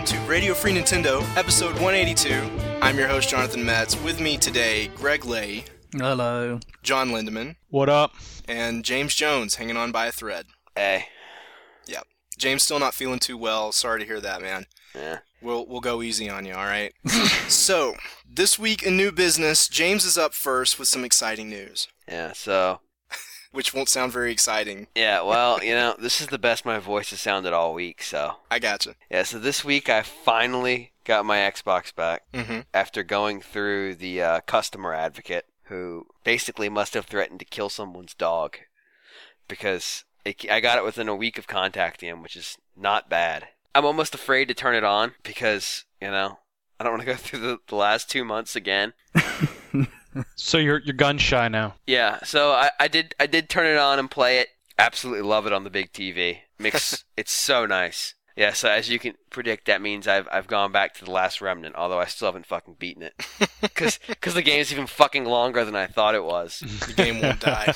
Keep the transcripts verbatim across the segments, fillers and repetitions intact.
welcome to Radio Free Nintendo, episode one eighty-two. I'm your host, Jonathan Metz. With me today, Greg Lay. Hello. John Lindemann. What up? And James Jones, hanging on by a thread. Hey. Yep. James still not feeling too well. Sorry to hear that, man. Yeah. We'll we'll go easy on you, all right? So, this week in new business, James is up first with some exciting news. Yeah, so... Which won't sound very exciting. Yeah, well, you know, this is the best my voice has sounded all week, so... I gotcha. Yeah, so this week I finally got my Xbox back Mm-hmm. after going through the uh, customer advocate, who basically must have threatened to kill someone's dog. Because it, I got it within a week of contacting him, which is not bad. I'm almost afraid to turn it on because, you know, I don't want to go through the, the last two months again. So you're you're gun shy now. Yeah, so I, I did I did turn it on and play it. Absolutely love it on the big T V. Makes it's so nice. Yeah, so as you can predict, that means I've I've gone back to the last remnant, although I still haven't fucking beaten it. Because the game's even fucking longer than I thought it was. The game won't die.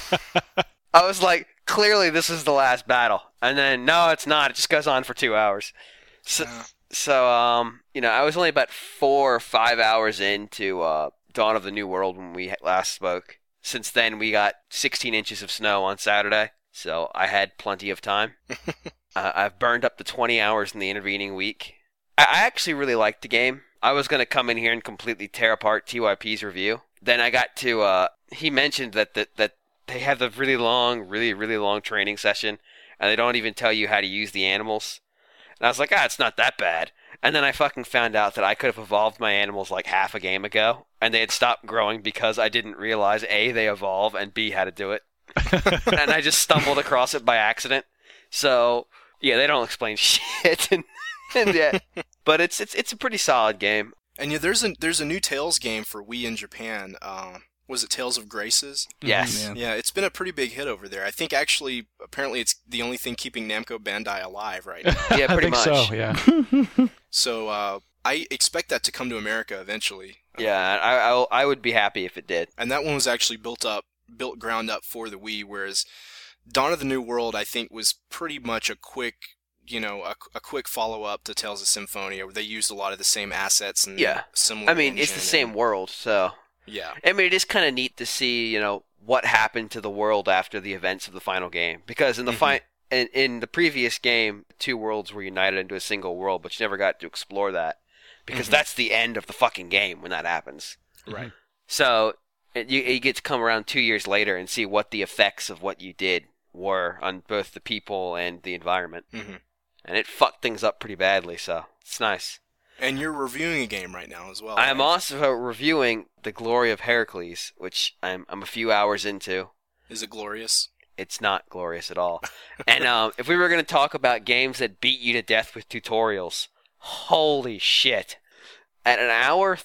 I was like, clearly this is the last battle. And then, no, it's not. It just goes on for two hours. So, Yeah. so um, you know, I was only about four or five hours into uh, Dawn of the New World when we last spoke. Since then, we got sixteen inches of snow on Saturday, so I had plenty of time. uh, I've burned up to twenty hours in the intervening week. I, I actually really liked the game. I was going to come in here and completely tear apart T Y P's review. Then I got to, uh, he mentioned that, that, that they have the really long, really, really long training session, and they don't even tell you how to use the animals. And I was like, ah, it's not that bad. And then I fucking found out that I could have evolved my animals like half a game ago, and they had stopped growing because I didn't realize, A, they evolve, and B, how to do it. And I just stumbled across it by accident. So, yeah, they don't explain shit. and, and yeah. But it's it's it's a pretty solid game. And yeah, there's a there's a new Tales game for Wii in Japan. Uh, was it Tales of Graces? Yes. Mm, Yeah, it's been a pretty big hit over there. I think actually, apparently, it's the only thing keeping Namco Bandai alive right now. Yeah, pretty I think much. so, yeah. So uh, I expect that to come to America eventually. Yeah, I, I I would be happy if it did. And that one was actually built up, built ground up for the Wii, whereas Dawn of the New World, I think, was pretty much a quick, you know, a, a quick follow-up to Tales of Symphonia, where they used a lot of the same assets and Yeah. similar I mean, it's the engine same and- world, so... Yeah. I mean, it is kind of neat to see, you know, what happened to the world after the events of the final game. Because in the Mhm. fi- in, in the previous game, two worlds were united into a single world, but you never got to explore that. Because Mhm. that's the end of the fucking game when that happens. Right. So, it, you, you get to come around two years later and see what the effects of what you did were on both the people and the environment. hmm And it fucked things up pretty badly, so it's nice. And you're reviewing a game right now as well. I am right? also reviewing The Glory of Heracles, which I'm, I'm a few hours into. Is it glorious? It's not glorious at all. And um, if we were going to talk about games that beat you to death with tutorials, holy shit. At an hour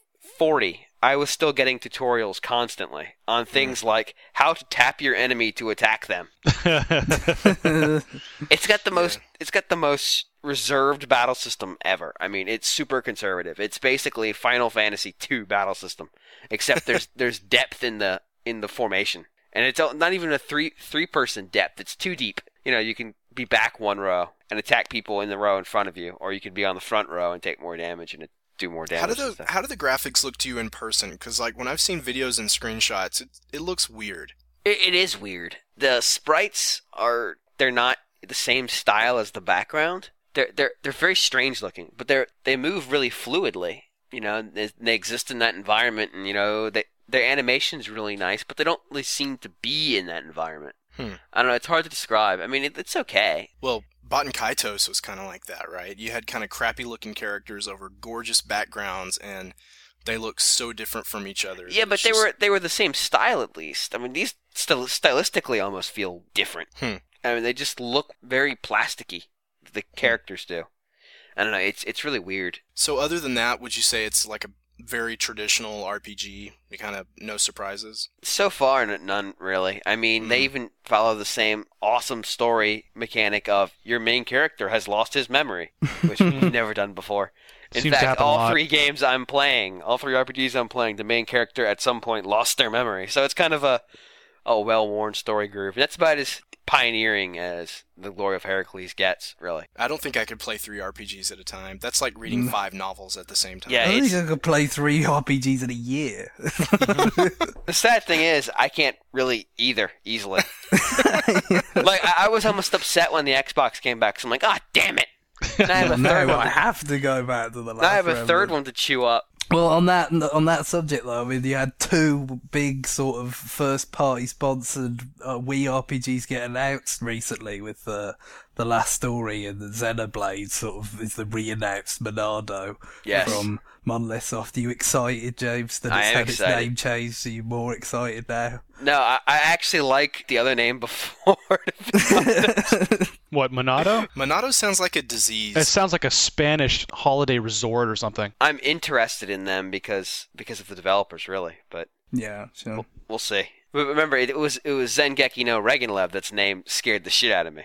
forty, I was still getting tutorials constantly on things like how to tap your enemy to attack them. It's got the most it's got the most reserved battle system ever. I mean, it's super conservative. It's basically Final Fantasy two battle system, except there's there's depth in the in the formation. And it's not even a three three person depth. It's too deep. You know, you can be back one row and attack people in the row in front of you, or you can be on the front row and take more damage and do more damage. How do and the stuff. how do the graphics look to you in person? Because like when I've seen videos and screenshots, it it looks weird. It, it is weird. The sprites are they're not the same style as the background. They're they're they're very strange looking, but they're they move really fluidly. You know, they, they exist in that environment, and you know, they, their animation's really nice, but they don't really seem to be in that environment. Hmm. I don't know. It's hard to describe. I mean, it, it's okay. Well, Baten Kaitos was kind of like that, right? You had kind of crappy looking characters over gorgeous backgrounds, and they look so different from each other. Yeah, It's but they just- were they were the same style at least. I mean, these styl- stylistically almost feel different. Hmm. I mean, they just look very plasticky. The characters do. I don't know. It's it's really weird. So other than that, would you say it's like a very traditional R P G? You kind of no surprises. So far, n- none really. I mean, they Mhm. even follow the same awesome story mechanic of your main character has lost his memory, which we've never done before. In Seems to fact, happen a all lot. three games I'm playing, all three R P Gs I'm playing, the main character at some point lost their memory. So it's kind of a, a well-worn story groove. That's about as pioneering as the Glory of Heracles gets, really. I don't think I could play three R P Gs at a time. That's like reading Mm. five novels at the same time. Yeah, I don't it's- think I could play three R P Gs in a year. The sad thing is, I can't really either easily. Like, I, I was almost upset when the Xbox came back, so I'm like, ah, damn it! And I have a no, third one. I To, have to go back to the last now I have a remnant. third one to chew up. Well, on that on that subject though, I mean, you had two big sort of first party sponsored uh, Wii R P Gs get announced recently with uh, the Last Story and the Xenoblade sort of is the re-announced Monado Yes. from Monolith Soft. Are you excited, James, that I it's am had excited. its name changed? So you're more excited now? No, I, I actually like the other name before. What, Monado? Monado sounds like a disease. It sounds like a Spanish holiday resort or something. I'm interested in them because because of the developers, really. But Yeah, sure. we'll see. But remember, it was it was Zengeki no Regenlev that's name scared the shit out of me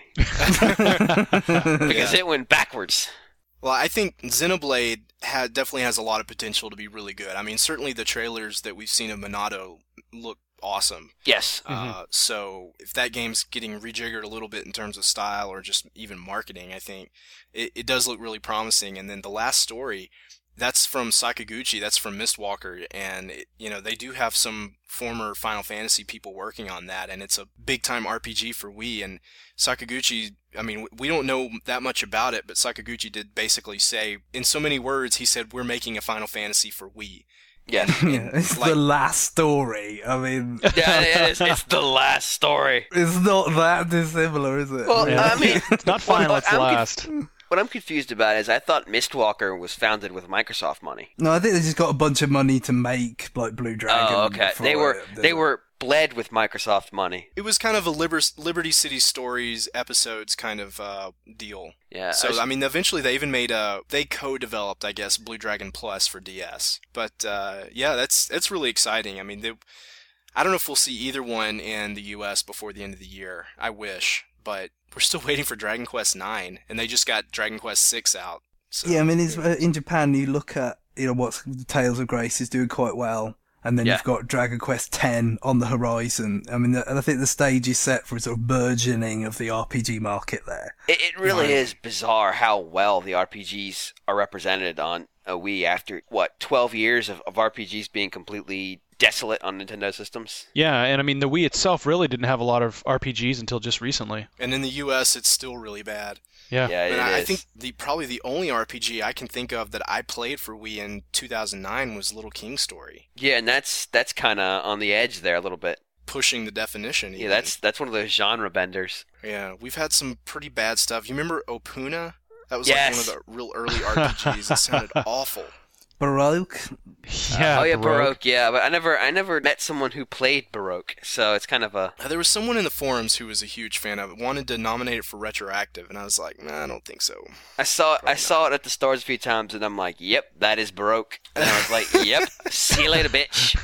because Yeah. it went backwards. Well, I think Xenoblade had, definitely has a lot of potential to be really good. I mean, certainly the trailers that we've seen of Monado look awesome. Yes. Uh, so if that game's getting rejiggered a little bit in terms of style or just even marketing, I think it, it does look really promising. And then the Last Story, that's from Sakaguchi, that's from Mistwalker, and it, you know, they do have some former Final Fantasy people working on that, and it's a big time R P G for Wii. And Sakaguchi, I mean, we don't know that much about it, but Sakaguchi did basically say, in so many words, he said, "We're making a Final Fantasy for Wii." Yes. Yeah, it's like- the Last Story. I mean, Yeah, it is. It's the last story. it's not that dissimilar, is it? Well, Yeah. I mean, It's not final, Well, it's I'm conf- last. what I'm confused about is I thought Mistwalker was founded with Microsoft money. No, I think they just got a bunch of money to make like Blue Dragon. Oh, okay. for They were it. they were bled with Microsoft money. It was kind of a Liber- Liberty City Stories episodes kind of uh, deal. Yeah. So I was- I mean, eventually they even made a they co-developed, I guess, Blue Dragon Plus for D S. But uh, yeah, that's that's really exciting. I mean, they, I don't know if we'll see either one in the U S before the end of the year. I wish, but we're still waiting for Dragon Quest nine, and they just got Dragon Quest six out. So, Yeah, I mean, it's, uh, in Japan, you look at you know what's Tales of Grace is doing quite well, and then Yeah. you've got Dragon Quest ten on the horizon. I mean, and I think the stage is set for a sort of burgeoning of the R P G market there. It, it really Right. is bizarre how well the R P Gs are represented on a Wii after, what, twelve years of, of R P Gs being completely desolate on Nintendo systems? Yeah, and I mean, the Wii itself really didn't have a lot of R P Gs until just recently. and in the U S, it's still really bad. Yeah. Yeah, it And I, I is. think the probably the only R P G I can think of that I played for Wii in two thousand nine was Little King Story, Yeah, and that's that's kind of on the edge there a little bit. pushing the definition. Yeah, even. that's that's one of those genre benders. Yeah, we've had some pretty bad stuff. You remember Opuna? That was Yes. like one of the real early R P Gs. It sounded awful. Baroque. Yeah, oh yeah, Baroque. Baroque. Yeah, but I never I never met someone who played Baroque, so it's kind of a Uh, There was someone in the forums who was a huge fan of it, wanted to nominate it for retroactive, and I was like, nah, I don't think so. I saw it, I Probably saw it at the stores a few times, and I'm like, yep, that is Baroque. And I was like, yep, see you later, bitch.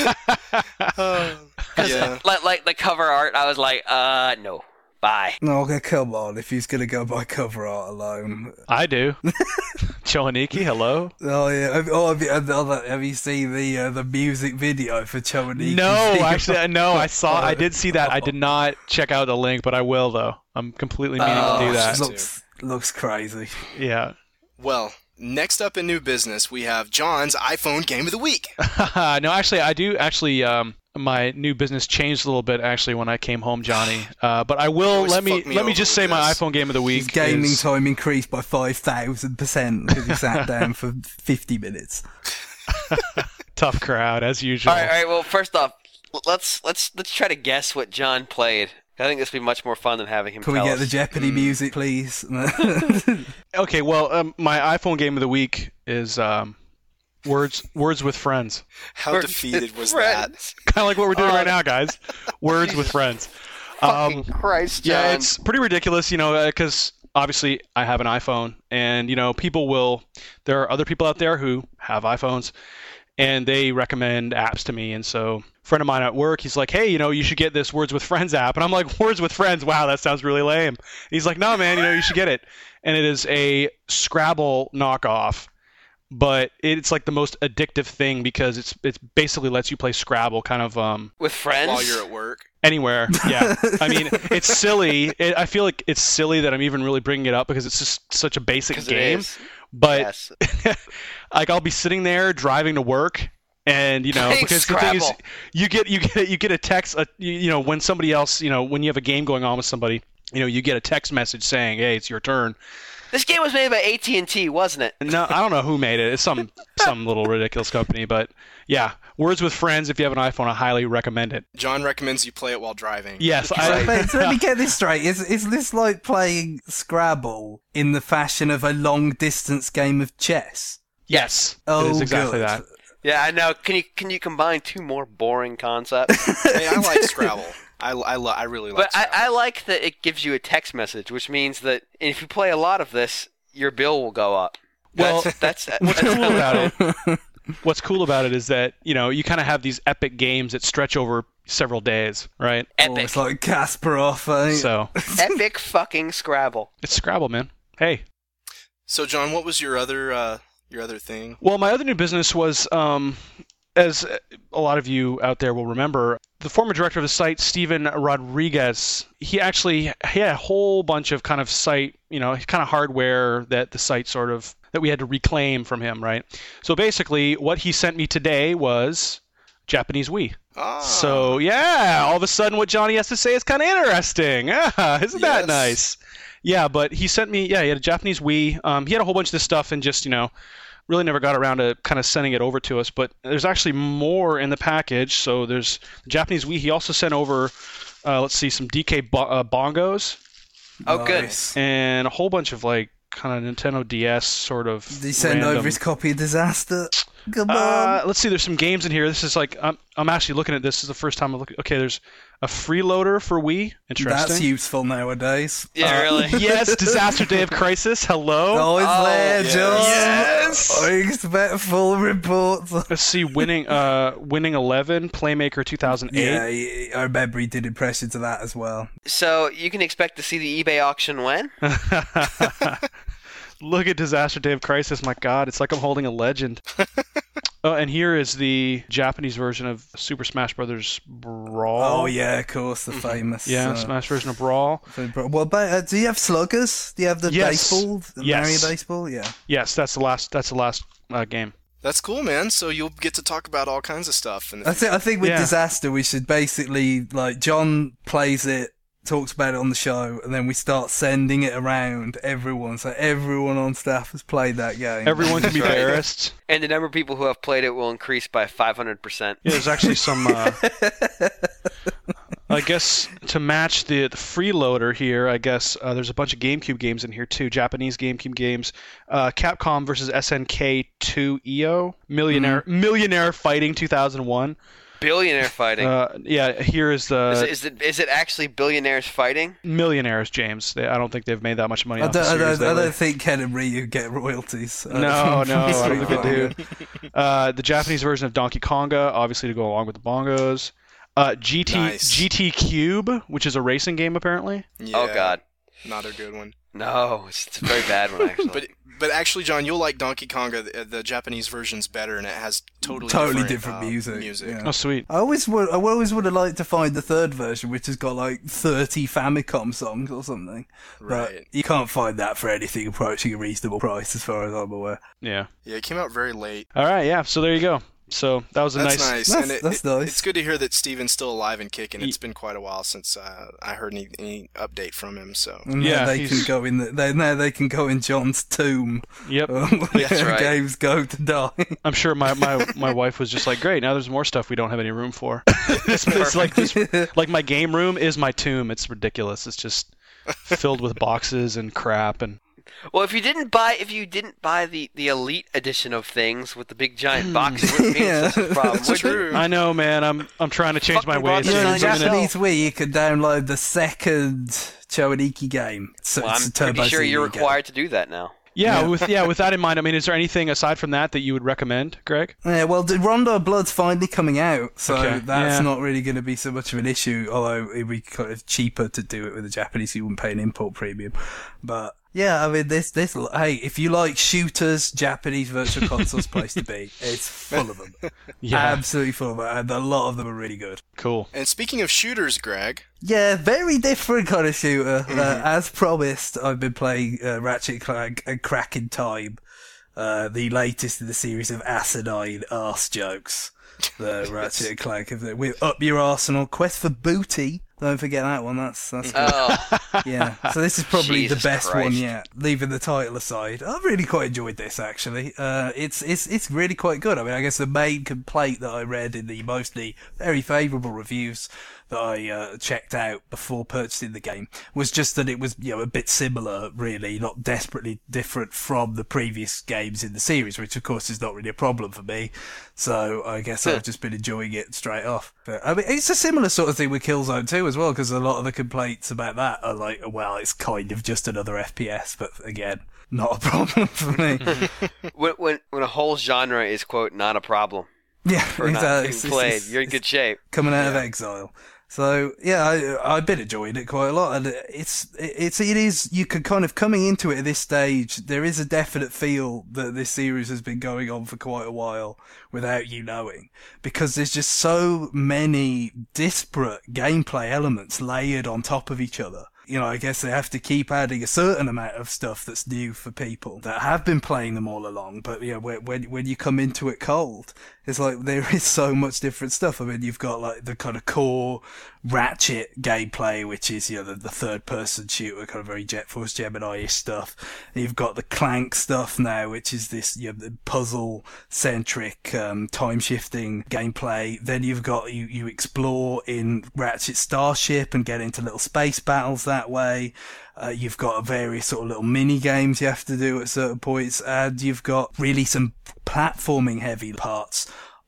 yeah. Like, like the cover art, I was like, uh, no, bye. No, okay, come on. If he's gonna go by cover art alone. I do. Choaniki, hello? Oh yeah. Have, oh, have you, have you seen the uh, the music video for Choaniki? No, actually, no, I saw, I did see that. I did not check out the link, but I will, though. I'm completely meaning Oh, to do that. looks looks crazy. Yeah. Well, next up in new business, we have John's iPhone Game of the Week. No, actually, I do actually. Um, my new business changed a little bit actually when I came home, Johnny. Uh, but I will Always let me, fuck me let me over just with say my this. iPhone game of the week. His gaming is- time increased by five thousand percent because he sat down for fifty minutes. Tough crowd as usual. All right, all right. Well, first off, l- let's let's let's try to guess what John played. I think this would be much more fun than having him Can we tell get us. the Jeopardy music, please? Okay, well, um, my iPhone game of the week is um, words words with friends. How Words defeated with was friends. Kind of like what we're doing Oh. right now, guys. Words with friends. Fucking Um, Christ, John. Yeah, it's pretty ridiculous, you know, because obviously I have an iPhone, and you know, people will. There are other people out there who have iPhones, and they recommend apps to me, and so a friend of mine at work, he's like, hey, you know, you should get this Words with Friends app, and I'm like, Words with Friends? Wow, that sounds really lame. He's like, no, man, you know, you should get it, and it is a Scrabble knockoff, but it's like the most addictive thing because it's it's basically lets you play Scrabble kind of um With friends? While you're at work. anywhere. Yeah. I mean, it's silly. It, I feel like it's silly that I'm even really bringing it up because it's just such a basic 'Cause it game. is. But Yes. like I'll be sitting there driving to work. And you know, Playing because the thing is, Scrabble. you get you get you get a text, uh, you, you know, when somebody else, you know, when you have a game going on with somebody, you know, you get a text message saying, "Hey, it's your turn." This game was made by A T and T, wasn't it? No, I don't know who made it. It's some some little ridiculous company, but yeah, Words with Friends. If you have an iPhone, I highly recommend it. John recommends you play it while driving. Yes, So, I, but, so let me get this straight. Is is this like playing Scrabble in the fashion of a long distance game of chess? yes, Oh, it is exactly good. that. Yeah, I know. Can you can you combine two more boring concepts? Hey, I like Scrabble. I, I, lo- I really like But I, Scrabble. I like that it gives you a text message, which means that if you play a lot of this, your bill will go up. Well, That's, that's, What's that's cool about it? What's cool about it is that you know you kind of have these epic games that stretch over several days, right? Oh, epic, it's like Kasparov. Eh? So epic fucking Scrabble. it's Scrabble, man. Hey. So, John, what was your other uh, your other thing? Well, my other new business was, um, as a lot of you out there will remember, the former director of the site, Steven Rodriguez, he actually he had a whole bunch of kind of site, you know, kind of hardware that the site sort of, that we had to reclaim from him, right? So basically, what he sent me today was Japanese Wii. Ah, So, yeah, all of a sudden what Johnny has to say is kind of interesting. Ah, isn't that Yes. nice? Yeah, but he sent me, yeah, he had a Japanese Wii. Um, he had a whole bunch of this stuff and just, you know, really never got around to kind of sending it over to us. But there's actually more in the package. So there's the Japanese Wii. He also sent over, uh, let's see, some D K bo- uh, bongos Oh, good. Nice. and a whole bunch of, like, kind of Nintendo D S sort of Did he send random... over his copy of Disaster? Come Uh, on. let's see. There's some games in here. This is like I'm. I'm actually looking at this. This is the first time I'm looking. Okay, there's a freeloader for Wii. Interesting. That's useful nowadays. Yeah, Uh, really. Yes. Disaster Day of Crisis. Hello. Oh, it's Oh, there, yes. John. Yes. I expect full reports. Let's see. Winning. Uh, winning eleven. Playmaker two thousand eight. Yeah, he- I remember he did impressions of that as well. So you can expect to see the eBay auction when? Look at Disaster Day of Crisis. My God, it's like I'm holding a legend. Oh, and here is the Japanese version of Super Smash Brothers Brawl. Oh yeah, of course, the famous. Yeah, uh, Smash version of Brawl. Well, but, uh, do you have sluggers? Do you have the Yes. baseball? The Yes. Mario baseball? Yeah. Yes, that's the last. That's the last uh, game. that's cool, man. So you'll get to talk about all kinds of stuff. In the I think I think with Yeah. Disaster we should basically like John plays it, talks about it on the show, and then we start sending it around everyone. So everyone on staff has played that game. Everyone can be That's right. embarrassed. And the number of people who have played it will increase by five hundred percent. Yeah, there's actually some. Uh, I guess to match the, the freeloader here, I guess uh, there's a bunch of GameCube games in here too. Japanese GameCube games. Uh, Capcom versus S N K two E O. Millionaire Mm-hmm. Millionaire Fighting two thousand one. Billionaire fighting. Uh, yeah, here is the is, it, is, it, is it actually billionaires fighting? Millionaires, James. They, I don't think they've made that much money I off don't, the I, series don't, I lately. don't think Ken and Ryu get royalties. uh, No, from- no, I from don't think they Street do. Fighter. Uh, the Japanese version of Donkey Konga, obviously to go along with the bongos. Uh, G T Nice. G T Cube, which is a racing game apparently. yeah, Oh, God. not a good one. No, it's, it's a very bad one, actually. But but actually, John, you'll like Donkey Konga. The, the Japanese version's better, and it has totally Totally different, different uh, music, Music. yeah. Oh, sweet. I always would. I always would have liked to find the third version, which has got like thirty Famicom songs or something. But Right. you can't find that for anything approaching a reasonable price, as far as I'm aware. Yeah. Yeah, it came out very late. All right. Yeah. So there you go. So that was a That's nice. nice. That's- and it, that's it- nice. It's good to hear that Steven's still alive and kicking. Ye- It's been quite a while since uh, I heard any, any update from him. So And Yeah, now they he's- can go in. The, they, now they can go in John's tomb. Yep. Um, That's where right. games go to die. I'm sure my, my, my wife was just like, great. Now there's more stuff we don't have any room for. it's, it's like this, like my game room is my tomb. It's ridiculous. It's just filled with boxes and crap and. Well, if you didn't buy if you didn't buy the, the elite edition of things with the big giant box, it wouldn't be Yeah. such a problem. That's would it? true. I know, man. I'm I'm trying to change my Fucking ways. brought here. Yeah, it on on I'm gonna- Japanese Wii, you can download the second Choaniki game. So Well, it's I'm a Turbo pretty sure C D you're game. required to do that now. Yeah, Yeah. with yeah, with that in mind, I mean, is there anything aside from that that you would recommend, Greg? Yeah, well, the Rondo of Blood's finally coming out, so Okay, that's yeah. not really going to be so much of an issue. Although it'd be kind of cheaper to do it with a Japanese, so you wouldn't pay an import premium. But Yeah, I mean, this, this, hey, if you like shooters, Japanese Virtual Console's place to be. It's full of them. Yeah. Absolutely full of them, and a lot of them are really good. Cool. And speaking of shooters, Greg. Yeah, very different kind of shooter. Mm-hmm. Uh, as promised, I've been playing uh, Ratchet and Clank and Crack in Time, uh, the latest in the series of asinine arse jokes. The Ratchet and Clank, with Up Your Arsenal, Quest for Booty. Don't forget that one. That's that's good. Oh, Yeah. So this is probably Jesus the best Christ. one yet. Leaving the title aside, I've really quite enjoyed this actually. Uh, it's it's it's really quite good. I mean, I guess the main complaint that I read in the mostly very favourable reviews that I uh, checked out before purchasing the game was just that it was, you know, a bit similar, really, not desperately different from the previous games in the series, which of course is not really a problem for me. So I guess I've just been enjoying it straight off. But, I mean, it's a similar sort of thing with Killzone two as well, because a lot of the complaints about that are like, well, it's kind of just another F P S, but again, not a problem for me. when, when when a whole genre is, quote, not a problem Yeah, for not exactly. being It's- it's- played, it's- you're in good shape. coming out of exile. So yeah, I, I've been enjoying it quite a lot, and it's it's it is you can kind of coming into it at this stage. There is a definite feel that this series has been going on for quite a while without you knowing, because there's just so many disparate gameplay elements layered on top of each other. You know, I guess they have to keep adding a certain amount of stuff that's new for people that have been playing them all along. But, you know, when, when, when you come into it cold, it's like there is so much different stuff. I mean, you've got like the kind of core Ratchet gameplay, which is, you know, the, the third person shooter, kind of very Jet Force Gemini-ish stuff. And you've got the Clank stuff now, which is this, you know, the puzzle centric, um, time shifting gameplay. Then you've got, you, you explore in Ratchet Starship and get into little space battles that way. Uh, you've got various sort of little mini games you have to do at certain points, and you've got really some platforming heavy parts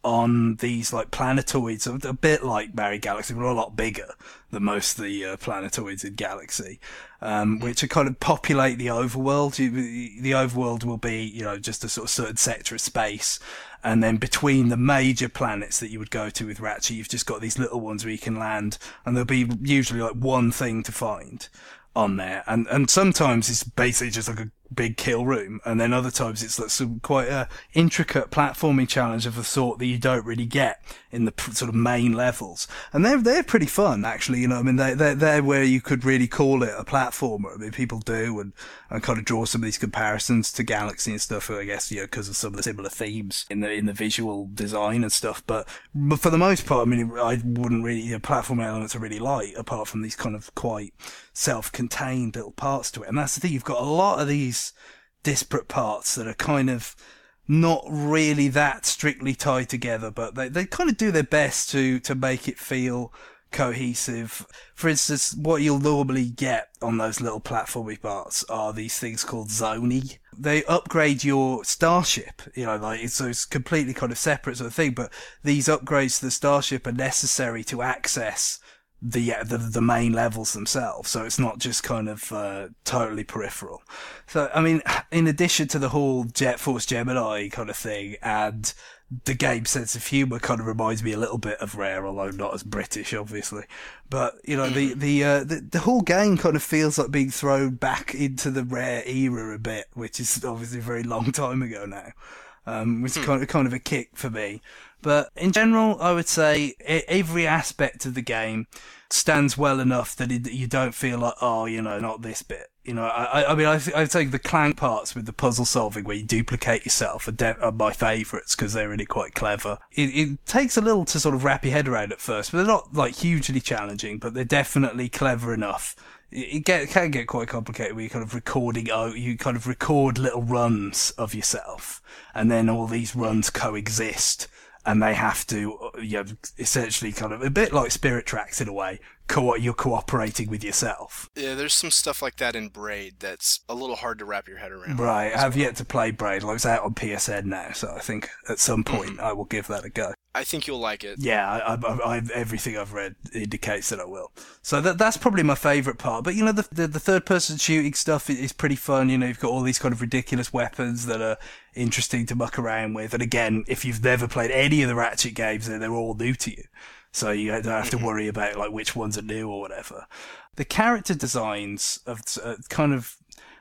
on these like planetoids, a bit like Mario Galaxy, but a lot bigger than most of the uh, planetoids in Galaxy, um, which are kind of populate the overworld. You, the overworld will be, you know, just a sort of certain sector of space. And then between the major planets that you would go to with Ratchet, you've just got these little ones where you can land, and there'll be usually like one thing to find on there. And, and sometimes it's basically just like a big kill room, and then other times it's like some quite a intricate platforming challenge of the sort that you don't really get in the pr- sort of main levels. And they're, they're pretty fun, actually, you know, I mean, they, they're, they're where you could really call it a platformer. I mean, people do, and, and kind of draw some of these comparisons to Galaxy and stuff, I guess, you know, because of some of the similar themes in the, in the visual design and stuff. But, but for the most part, I mean, I wouldn't really, you know, platform elements are really light, apart from these kind of quite self-contained little parts to it. And that's the thing, you've got a lot of these disparate parts that are kind of not really that strictly tied together, but they, they kind of do their best to, to make it feel cohesive. For instance, what you'll normally get on those little platformy parts are these things called Zoni. They upgrade your starship, you know, like, so it's completely kind of separate sort of thing, but these upgrades to the starship are necessary to access the, the the main levels themselves, so it's not just kind of uh, totally peripheral. So, I mean, in addition to the whole Jet Force Gemini kind of thing, and the game's sense of humour kind of reminds me a little bit of Rare, although not as British, obviously. But, you know, the the, uh, the the whole game kind of feels like being thrown back into the Rare era a bit, which is obviously a very long time ago now. Um, which is kind of, kind of a kick for me. But in general, I would say every aspect of the game stands well enough that it, you don't feel like, oh, you know, not this bit. You know, I, I mean, I, I'd say the Clank parts with the puzzle solving where you duplicate yourself are, de- are my favourites because they're really quite clever. It, it takes a little to sort of wrap your head around at first, but they're not like hugely challenging, but they're definitely clever enough. It, get, it can get quite complicated where you're kind of recording, oh, you kind of record little runs of yourself, and then all these runs coexist. And they have to, you know, essentially kind of a bit like Spirit Tracks in a way. Co- you're cooperating with yourself. Yeah, there's some stuff like that in Braid that's a little hard to wrap your head around. Right, I have yet to play Braid. Like, it's out on P S N now, so I think at some point mm-hmm. I will give that a go. I think you'll like it. Yeah, I, I, I, everything I've read indicates that I will. So that that's probably my favourite part. But, you know, the, the, the third-person shooting stuff is pretty fun. You know, you've got all these kind of ridiculous weapons that are interesting to muck around with. And again, if you've never played any of the Ratchet games, then they're all new to you. So you don't have to worry about, like, which ones are new or whatever. The character designs of uh, kind of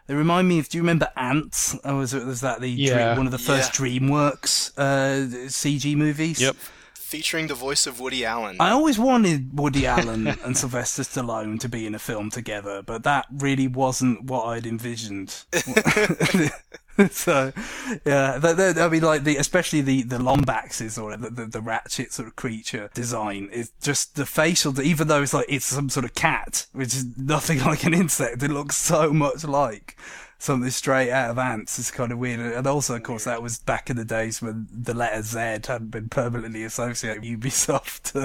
They remind me of, do you remember Ants? Oh, was, it, was that the Yeah. dream, one of the first Yeah. DreamWorks uh, C G movies? Yep. Featuring the voice of Woody Allen. I always wanted Woody Allen and Sylvester Stallone to be in a film together, but that really wasn't what I'd envisioned. So, yeah, the, the, I mean, like the, especially the the Lombaxes or the, the the Ratchet sort of creature design is just the facial. Even though it's like it's some sort of cat, which is nothing like an insect, it looks so much like something straight out of Ants. Is kind of weird. And also, of course, that was back in the days when the letter Z hadn't been permanently associated with Ubisoft.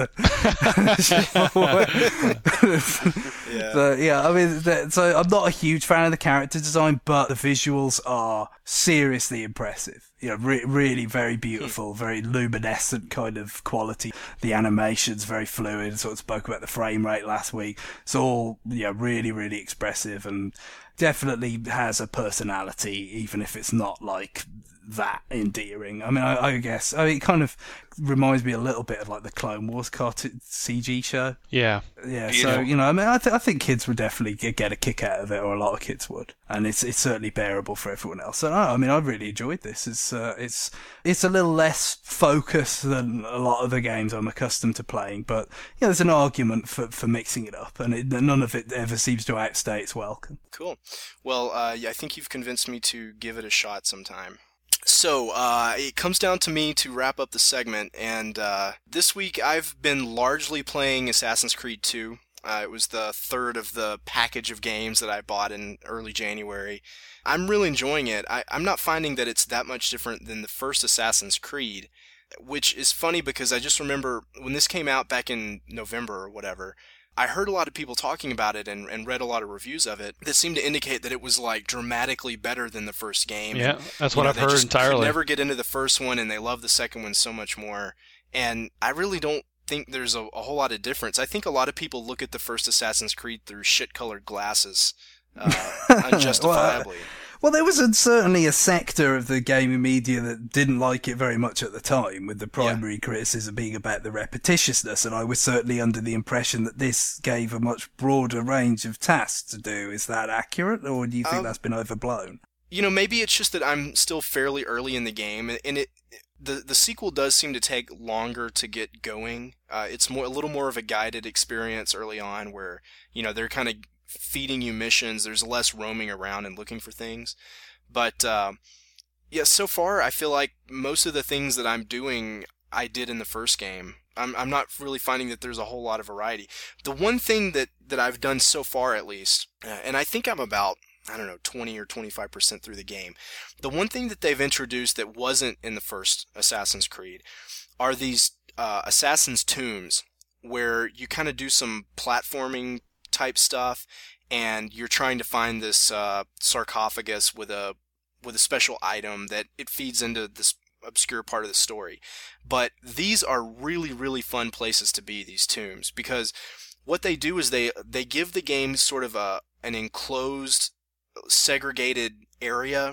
Yeah. So, yeah, I mean, th- so I'm not a huge fan of the character design, but the visuals are seriously impressive. You know, re- really very beautiful, very luminescent kind of quality. The animation's very fluid. Sort of spoke about the frame rate last week. It's all, you know, really, really expressive and definitely has a personality, even if it's not like that endearing. I mean, I, I guess I mean, it kind of reminds me a little bit of like the Clone Wars cartoon C G show. Yeah. Yeah, Beautiful. so you know, I mean, I, th- I think kids would definitely get get a kick out of it, or a lot of kids would, and it's it's certainly bearable for everyone else. So, no, I mean, I really enjoyed this. It's uh, it's it's a little less focused than a lot of the games I'm accustomed to playing, but yeah, there's an argument for for mixing it up, and it, none of it ever seems to outstay its welcome. Cool. Well, uh, yeah, I think you've convinced me to give it a shot sometime. So, uh, it comes down to me to wrap up the segment, and uh, this week I've been largely playing Assassin's Creed two. Uh, it was the third of the package of games that I bought in early January. I'm really enjoying it. I, I'm not finding that it's that much different than the first Assassin's Creed, which is funny because I just remember when this came out back in November or whatever, I heard a lot of people talking about it and, and read a lot of reviews of it that seemed to indicate that it was like dramatically better than the first game. Yeah, And, that's you what know, I've they heard just entirely. Could never get into the first one, and they love the second one so much more. And I really don't think there's a, a whole lot of difference. I think a lot of people look at the first Assassin's Creed through shit-colored glasses, uh, unjustifiably. Well, there was a, certainly a sector of the gaming media that didn't like it very much at the time, with the primary yeah. criticism being about the repetitiousness, and I was certainly under the impression that this gave a much broader range of tasks to do. Is that accurate, or do you think um, that's been overblown? You know, maybe it's just that I'm still fairly early in the game, and it the the sequel does seem to take longer to get going. Uh, it's more a little more of a guided experience early on, where you know they're kind of feeding you missions. There's less roaming around and looking for things. But, uh, yeah, so far I feel like most of the things that I'm doing I did in the first game. I'm I'm not really finding that there's a whole lot of variety. The one thing that, that I've done so far at least, uh, and I think I'm about, I don't know, twenty or twenty-five percent through the game. The one thing that they've introduced that wasn't in the first Assassin's Creed are these uh, Assassin's Tombs, where you kind of do some platforming type stuff, and you're trying to find this uh, sarcophagus with a with a special item that it feeds into this obscure part of the story. But these are really, really fun places to be, these tombs, because what they do is they they give the game sort of a an enclosed, segregated area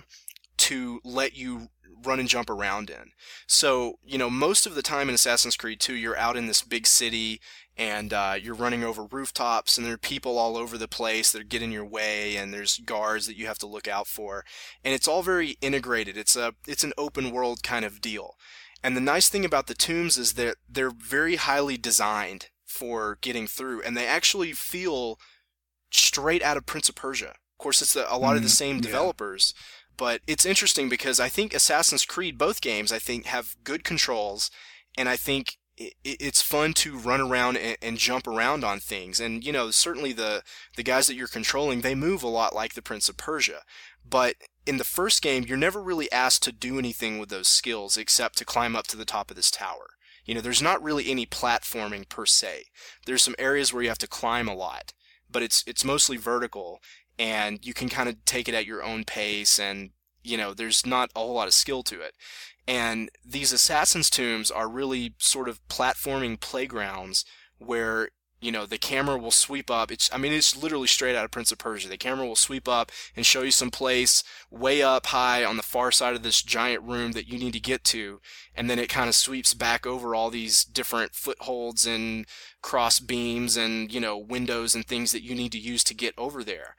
to let you run and jump around in. So, you know, most of the time in Assassin's Creed two, you're out in this big city, and uh, you're running over rooftops, and there are people all over the place that get in your way, and there's guards that you have to look out for, and it's all very integrated. It's a it's an open world kind of deal. And the nice thing about the tombs is that they're very highly designed for getting through, and they actually feel straight out of Prince of Persia. Of course, it's the, a lot mm, of the same developers, yeah. But it's interesting because I think Assassin's Creed, both games, I think, have good controls, and I think it's fun to run around and, and jump around on things. And, you know, certainly the, the guys that you're controlling, they move a lot like the Prince of Persia. But in the first game, you're never really asked to do anything with those skills except to climb up to the top of this tower. You know, there's not really any platforming per se. There's some areas where you have to climb a lot, but it's it's mostly vertical, and you can kind of take it at your own pace, and, you know, there's not a whole lot of skill to it. And these Assassin's Tombs are really sort of platforming playgrounds where, you know, the camera will sweep up. It's, I mean, it's literally straight out of Prince of Persia. The camera will sweep up and show you some place way up high on the far side of this giant room that you need to get to. And then it kind of sweeps back over all these different footholds and cross beams and, you know, windows and things that you need to use to get over there.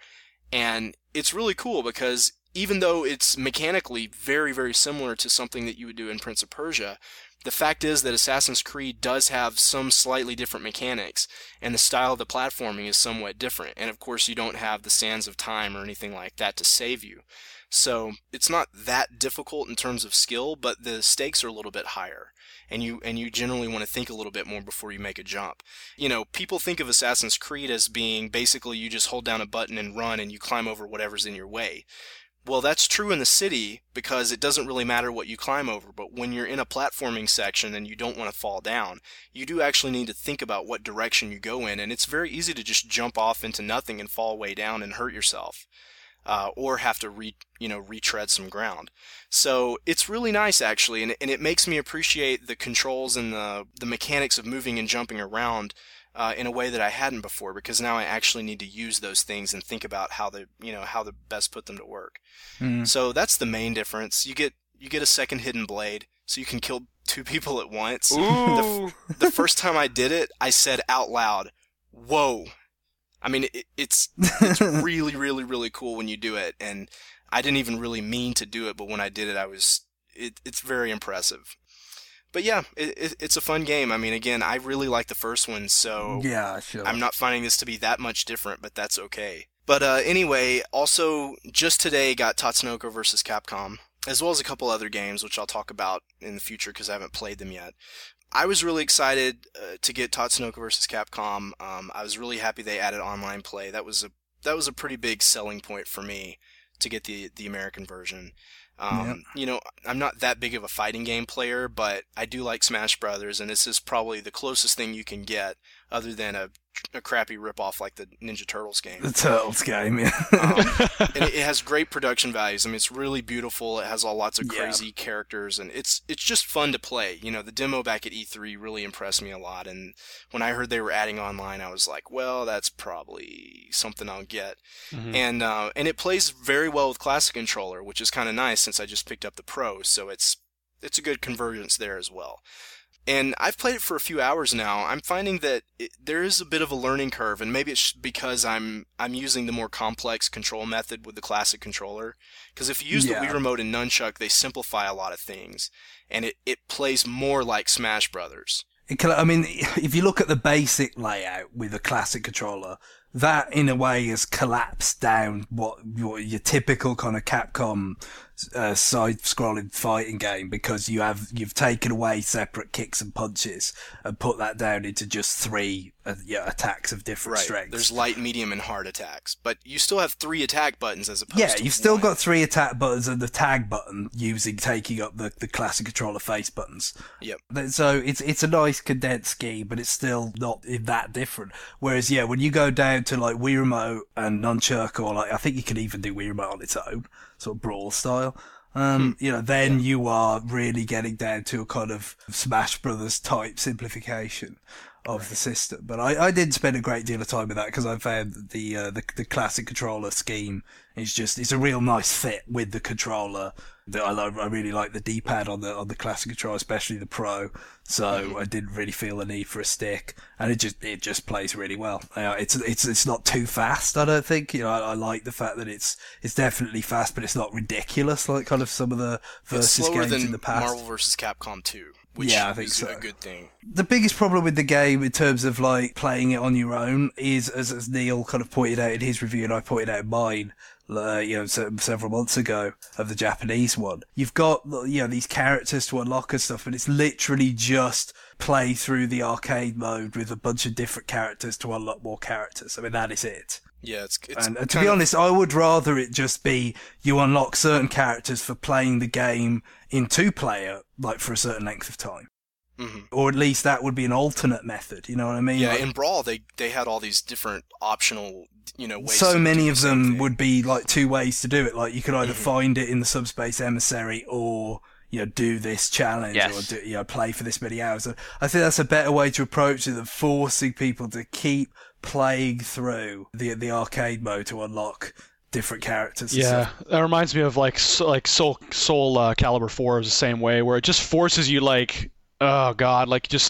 And it's really cool because even though it's mechanically very, very similar to something that you would do in Prince of Persia, the fact is that Assassin's Creed does have some slightly different mechanics, and the style of the platforming is somewhat different. And of course, you don't have the Sands of Time or anything like that to save you. So it's not that difficult in terms of skill, but the stakes are a little bit higher. And you and you generally want to think a little bit more before you make a jump. You know, people think of Assassin's Creed as being basically you just hold down a button and run and you climb over whatever's in your way. Well, that's true in the city because it doesn't really matter what you climb over, but when you're in a platforming section and you don't want to fall down, you do actually need to think about what direction you go in, and it's very easy to just jump off into nothing and fall way down and hurt yourself. Uh, or have to re, you know, retread some ground. So it's really nice actually, and, and it makes me appreciate the controls and the, the mechanics of moving and jumping around uh, in a way that I hadn't before, because now I actually need to use those things and think about how the, you know, how to best put them to work. Mm. So that's the main difference. You get you get a second hidden blade, so you can kill two people at once. Ooh. The, the first time I did it, I said out loud, "Whoa." I mean, it, it's it's really, really, really cool when you do it, and I didn't even really mean to do it, but when I did it, I was it, it's very impressive. But yeah, it, it, it's a fun game. I mean, again, I really like the first one, so yeah, sure. I'm not finding this to be that much different, but that's okay. But uh, anyway, also just today got Tatsunoko versus Capcom, as well as a couple other games, which I'll talk about in the future because I haven't played them yet. I was really excited uh, to get Tatsunoko versus Capcom. Um, I was really happy they added online play. That was a that was a pretty big selling point for me to get the the American version. Um, yep. You know, I'm not that big of a fighting game player, but I do like Smash Brothers, and this is probably the closest thing you can get other than a, a crappy ripoff like the Ninja Turtles game. The Turtles game, yeah. um, and it, it has great production values. I mean, it's really beautiful. It has all lots of crazy yeah. characters, and it's it's just fun to play. You know, the demo back at E three really impressed me a lot, and when I heard they were adding online, I was like, well, that's probably something I'll get. Mm-hmm. And uh, and it plays very well with Classic Controller, which is kind of nice since I just picked up the Pro, so it's it's a good convergence there as well. And I've played it for a few hours now. I'm finding that it, there is a bit of a learning curve, and maybe it's because I'm I'm using the more complex control method with the Classic Controller. Because if you use yeah. the Wii Remote and Nunchuck, they simplify a lot of things, and it, it plays more like Smash Brothers. It can, I mean, if you look at the basic layout with a Classic Controller, that in a way has collapsed down what your, your typical kind of Capcom uh, side-scrolling fighting game, because you have you've taken away separate kicks and punches and put that down into just three uh, yeah, attacks of different right. strengths. There's light, medium, and hard attacks, but you still have three attack buttons as opposed yeah, to you've still one. got three attack buttons and the tag button using taking up the, the Classic Controller face buttons. Yep. So it's it's a nice condensed scheme, but it's still not that different. Whereas yeah, when you go down to like Wii Remote and Nunchuck, or like I think you can even do Wii Remote on its own, sort of brawl style. Um, hmm. You know, then yeah. you are really getting down to a kind of Smash Brothers type simplification of right. the system. But I, I did spend a great deal of time with that because I found that the, uh, the the Classic Controller scheme is just it's a real nice fit with the controller. That I love, I really like the D-pad on the on the Classic Controller, especially the Pro. So mm-hmm. I didn't really feel the need for a stick, and it just it just plays really well. Uh, it's it's it's not too fast, I don't think. You know, I, I like the fact that it's it's definitely fast, but it's not ridiculous like kind of some of the versus it's slower games than in the past. Marvel versus Capcom two, which yeah, I think is so. a good thing. The biggest problem with the game in terms of like playing it on your own is, as, as Neil kind of pointed out in his review, and I pointed out in mine. Uh, you know, so, several months ago of the Japanese one. You've got, you know, these characters to unlock and stuff, but it's literally just play through the arcade mode with a bunch of different characters to unlock more characters. I mean, that is it. Yeah, it's, it's and, and to be of... honest, I would rather it just be you unlock certain characters for playing the game in two-player, like for a certain length of time. Mm-hmm. Or at least that would be an alternate method, you know what I mean? Yeah, like, in Brawl, they they had all these different optional, you know, ways so to many do of the them thing. would be like two ways to do it. Like you could either mm-hmm. find it in the Subspace Emissary or, you know, do this challenge yes. or do, you know, play for this many hours. I think that's a better way to approach it than forcing people to keep playing through the the arcade mode to unlock different characters. Yeah, that reminds me of like so, like Soul Soul uh, Calibur four is the same way, where it just forces you like, oh god, like just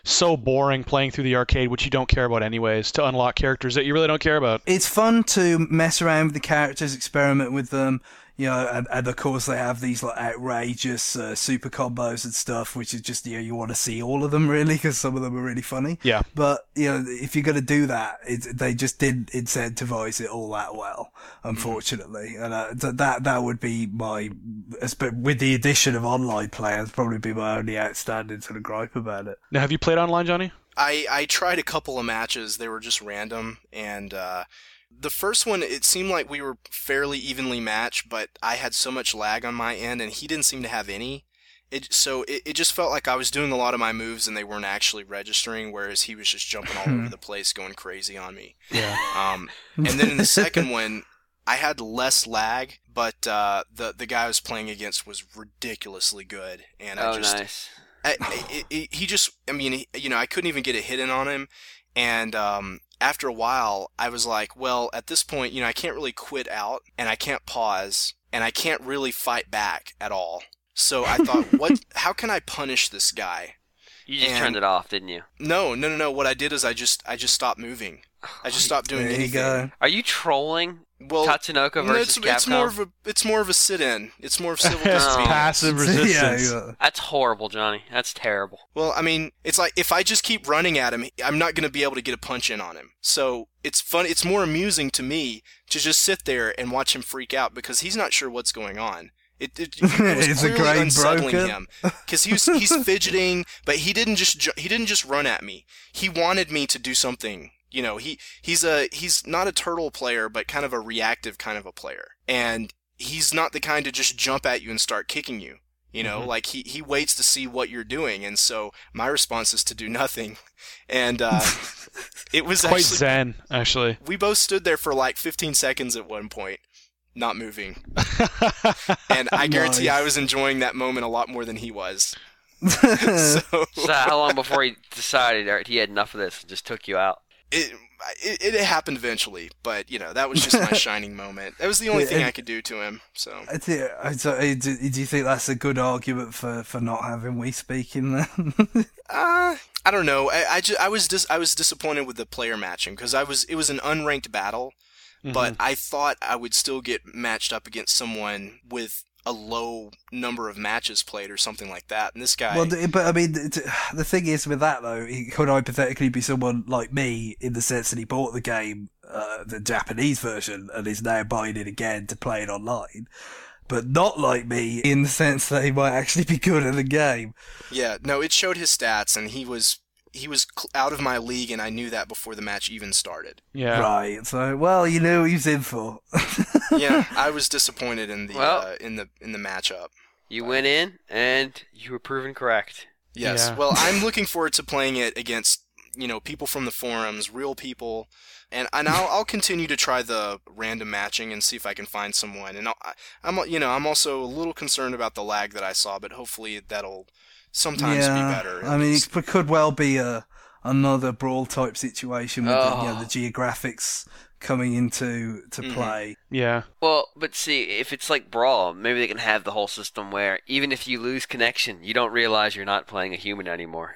so boring playing through the arcade, which you don't care about anyways, to unlock characters that you really don't care about. It's fun to mess around with the characters, experiment with them, you know, and, and of course they have these like outrageous uh, super combos and stuff, which is just, you know, you want to see all of them really, because some of them are really funny. Yeah. But, you know, if you're going to do that, it, they just didn't incentivize it all that well, unfortunately. And uh, th- that that would be my, with the addition of online players, probably be my only outstanding sort of gripe about it. Now, have you played online, Johnny? I, I tried a couple of matches. They were just random, and uh, the first one, it seemed like we were fairly evenly matched, but I had so much lag on my end, and he didn't seem to have any. It, so it, it just felt like I was doing a lot of my moves, and they weren't actually registering, whereas he was just jumping all over the place, going crazy on me. Yeah. Um, and then in the second one, I had less lag, but uh, the the guy I was playing against was ridiculously good, and I Oh, just nice. I, I, I, he just, I mean, he, you know, I couldn't even get a hit in on him, and um, after a while, I was like, well, at this point, you know, I can't really quit out, and I can't pause, and I can't really fight back at all. So I thought, what? How can I punish this guy? You just And- turned it off, didn't you? No, no, no, no. What I did is I just, I just stopped moving. I just stopped doing There you anything. go. Are you trolling Well, Tatsunoko no, versus it's, Capcom? it's more of a, it's more of a sit-in. It's more of civil It's disobedience. passive Yeah, resistance. yeah. That's horrible, Johnny. That's terrible. Well, I mean, it's like if I just keep running at him, I'm not going to be able to get a punch in on him. So it's fun. It's more amusing to me to just sit there and watch him freak out because he's not sure what's going on. It, it, it was Is the clearly grain unsettling broken? him because he was he's fidgeting, but he didn't just ju- he didn't just run at me. He wanted me to do something. You know, he he's a he's not a turtle player, but kind of a reactive kind of a player, and he's not the kind to just jump at you and start kicking you. You know, Mhm. like he, he waits to see what you're doing, and so my response is to do nothing. And uh, it was Quite actually zen, actually. we both stood there for like fifteen seconds at one point, not moving. And I guarantee Nice. I was enjoying that moment a lot more than he was. So So how long before he decided or he had enough of this and just took you out? it, it it happened eventually, but you know that was just my shining moment. That was the only Yeah, thing and- I could do to him. So I think, I, so, uh, do, do you think that's a good argument for, for not having we speaking then? Uh, I don't know. I I, ju- I was dis- I was disappointed with the player matching because I was it was an unranked battle, but I thought I would still get matched up against someone with a low number of matches played or something like that. And this guy, Well, d- but I mean, d- the thing is with that though, he could hypothetically be someone like me in the sense that he bought the game, uh, the Japanese version, and is now buying it again to play it online. But not like me in the sense that he might actually be good at the game. yeah, no, it showed his stats, and he was he was cl- out of my league, and I knew that before the match even started. Yeah. Right. So, well, you knew what he was in for. Yeah, I was disappointed in the Well- uh, in the in the matchup. You went in and you were proven correct. Yes. Yeah. Well, I'm looking forward to playing it against, you know, people from the forums, real people, and and I'll I'll continue to try the random matching and see if I can find someone. And I'll, I- I'm you know I'm also a little concerned about the lag that I saw, but hopefully that'll sometimes be better. I mean, it could well be a another brawl type situation with the, you know, Oh. the geographics coming into to Mhm. play. Yeah. Well, but see, if it's like Brawl, maybe they can have the whole system where even if you lose connection, you don't realize you're not playing a human anymore.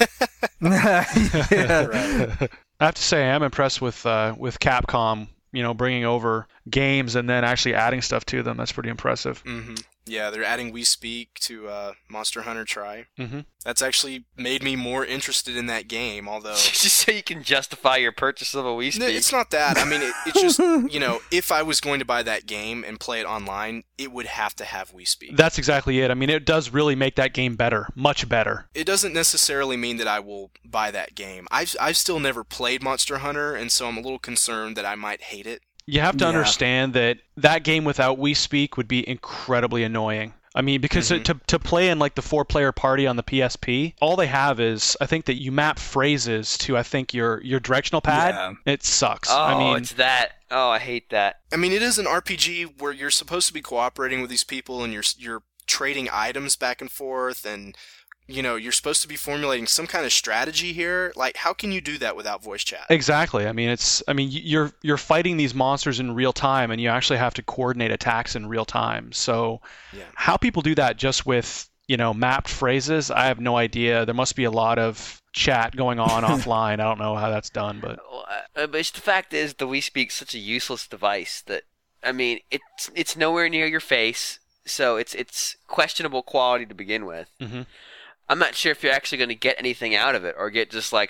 Yeah. Right. I have to say, I am impressed with uh, with Capcom. You know, bringing over games and then actually adding stuff to them. That's pretty impressive. hmm Yeah, they're adding We Speak to uh, Monster Hunter Tri. Mhm. That's actually made me more interested in that game, although. Just so you can justify your purchase of a Wii No, Speak. it's not that. I mean, it, it's just, you know, if I was going to buy that game and play it online, it would have to have We Speak. That's exactly it. I mean, it does really make that game better, much better. It doesn't necessarily mean that I will buy that game. I've, I've still never played Monster Hunter, and so I'm a little concerned that I might hate it. You have to Yeah. understand that that game without We Speak would be incredibly annoying. I mean, because Mhm. to to play in like the four-player party on the P S P, all they have is I think that you map phrases to I think your your directional pad. Yeah. It sucks. oh, I mean, it's that. Oh, I hate that. I mean, it is an R P G where you're supposed to be cooperating with these people, and you're you're trading items back and forth, and you know you're supposed to be formulating some kind of strategy here. Like, how can you do that without voice chat? exactly. I mean, it's I mean y- you're you're fighting these monsters in real time, and you actually have to coordinate attacks in real time. So Yeah. how people do that just with you know, mapped phrases. I have no idea. There must be a lot of chat going on offline. I don't know how that's done, but uh, but the fact is, the Wii Speak's such a useless device that, I mean, it's it's nowhere near your face, so it's it's questionable quality to begin with. Mm-hmm. I'm not sure if you're actually going to get anything out of it, or get just like.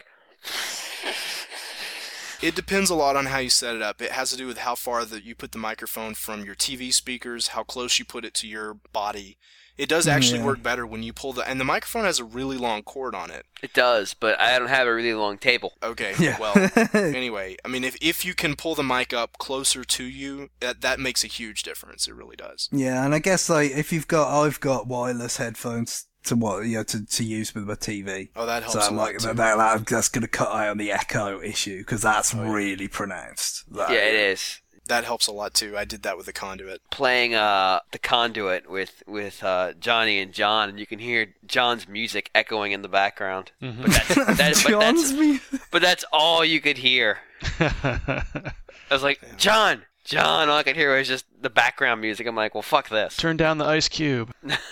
It depends a lot on how you set it up. It has to do with how far that you put the microphone from your T V speakers, how close you put it to your body. It does actually Yeah. work better when you pull the... And the microphone has a really long cord on it. It does, but I don't have a really long table. Okay, Yeah. well, anyway, I mean, if if you can pull the mic up closer to you, that, that makes a huge difference. It really does. Yeah, and I guess like if you've got, I've got wireless headphones to what you know to, to use with my T V. Oh, that helps So a I'm lot, like too. that, that, that's going to cut out on the echo issue because that's Oh, yeah. really pronounced. That- Yeah, it is. That helps a lot, too. I did that with the conduit. Playing uh the conduit with with uh, Johnny and John, and you can hear John's music echoing in the background. Mhm. But that's, that, but, that's, John's me. but that's all you could hear. I was like, John, John. All I could hear was just the background music. I'm like, well, fuck this. Turn down the Ice Cube.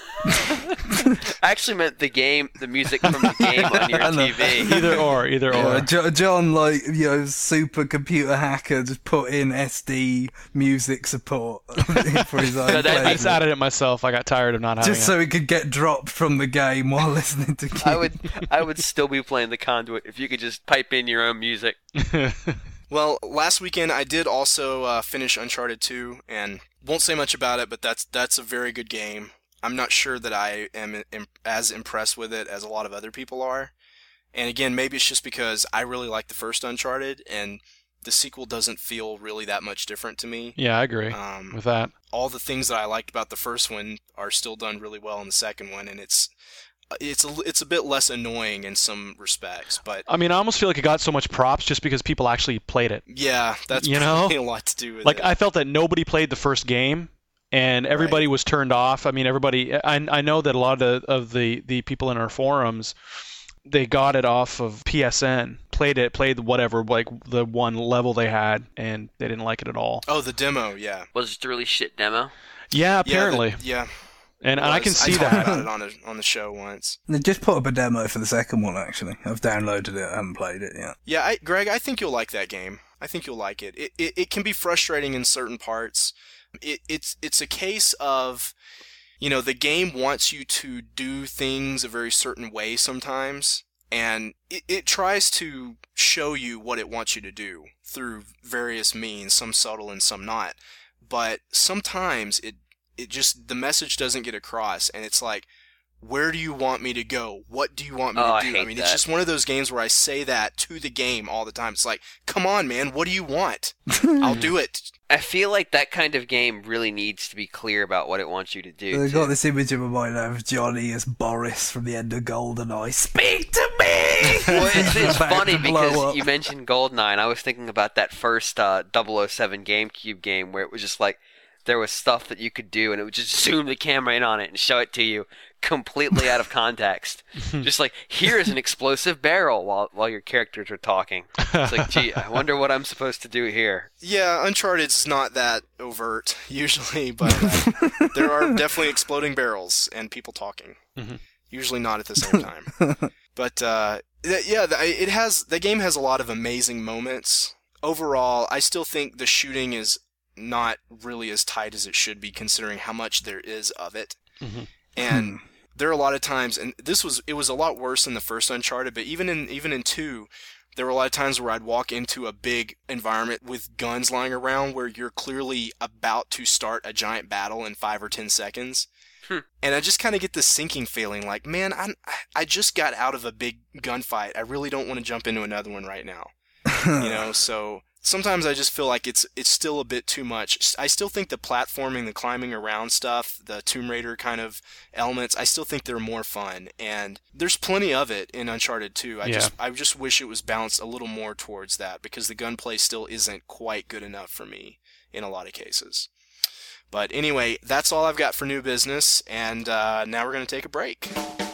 I actually meant the game, the music from the game on your I know. T V. Either or, either Yeah, or. Jo- John, like, you know, super computer hacker, just put in S D music support for his own So that- I pleasure. just added it myself. I got tired of not having Just so he could get dropped from the game while listening to Q. I would, I would still be playing the conduit if you could just pipe in your own music. it. Well, last weekend I did also uh, finish Uncharted two, and won't say much about it, but that's that's a very good game. I'm not sure that I am im- as impressed with it as a lot of other people are. And again, maybe it's just because I really like the first Uncharted, and the sequel doesn't feel really that much different to me. Yeah, I agree Um, with that. all the things that I liked about the first one are still done really well in the second one, and it's it's a, it's a bit less annoying in some respects, but I mean, I almost feel like it got so much props just because people actually played it. yeah, that's You know? probably a lot to do with Like, it. I felt that nobody played the first game, and everybody was turned off. I mean, everybody. I I know that a lot of the, of the the people in our forums, they got it off of P S N, played it, played whatever, like the one level they had, and they didn't like it at all. Oh, the demo, yeah. Was it a really shit demo? Yeah, apparently, Yeah, the, yeah. and, and I can was. see I talked that. about it on a, on the show once. They just put up a demo for the second one, actually. I've downloaded it, I haven't played it yet. Yeah, I, Greg, I think you'll like that game. I think you'll like it. It it, it can be frustrating in certain parts. It, it's it's a case of, you know, the game wants you to do things a very certain way sometimes, and it, it tries to show you what it wants you to do through various means, some subtle and some not. But sometimes it it just, the message doesn't get across, and it's like, where do you want me to go? What do you want me Oh, I to do? I, hate mean, that. it's just one of those games where I say that to the game all the time. It's like, come on, man, what do you want? I'll do it. I feel like that kind of game really needs to be clear about what it wants you to do. They've too. got this image in my mind of Johnny as Boris from the end of GoldenEye. Speak to me! Well, it's, it's About funny to blow because up. you mentioned GoldenEye, and I was thinking about that first uh, double oh seven GameCube game where it was just like there was stuff that you could do, and it would just zoom the camera in on it and show it to you completely out of context. Just like, here's an explosive barrel while while your characters are talking. It's like, gee, I wonder what I'm supposed to do here. Yeah, Uncharted's not that overt usually, but uh, there are definitely exploding barrels and people talking. Mhm. Usually not at the same time. But uh, th- yeah, the, it has the game has a lot of amazing moments. Overall, I still think the shooting is not really as tight as it should be, considering how much there is of it. Mhm. And there are a lot of times, and this was it was a lot worse in the first Uncharted, but even in even in two, there were a lot of times where I'd walk into a big environment with guns lying around where you're clearly about to start a giant battle in five or ten seconds. Hmm. And I just kind of get this sinking feeling like, man, I I just got out of a big gunfight. I really don't want to jump into another one right now. You know, so sometimes I just feel like it's it's still a bit too much. I still think the platforming, the climbing around stuff, the Tomb Raider kind of elements, I still think they're more fun. And there's plenty of it in Uncharted two. I Yeah. just I just wish it was balanced a little more towards that, because the gunplay still isn't quite good enough for me in a lot of cases. But anyway, that's all I've got for new business, and uh, now we're going to take a break.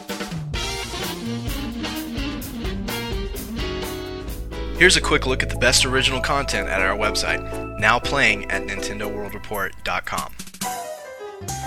Here's a quick look at the best original content at our website, now playing at Nintendo World Report dot com.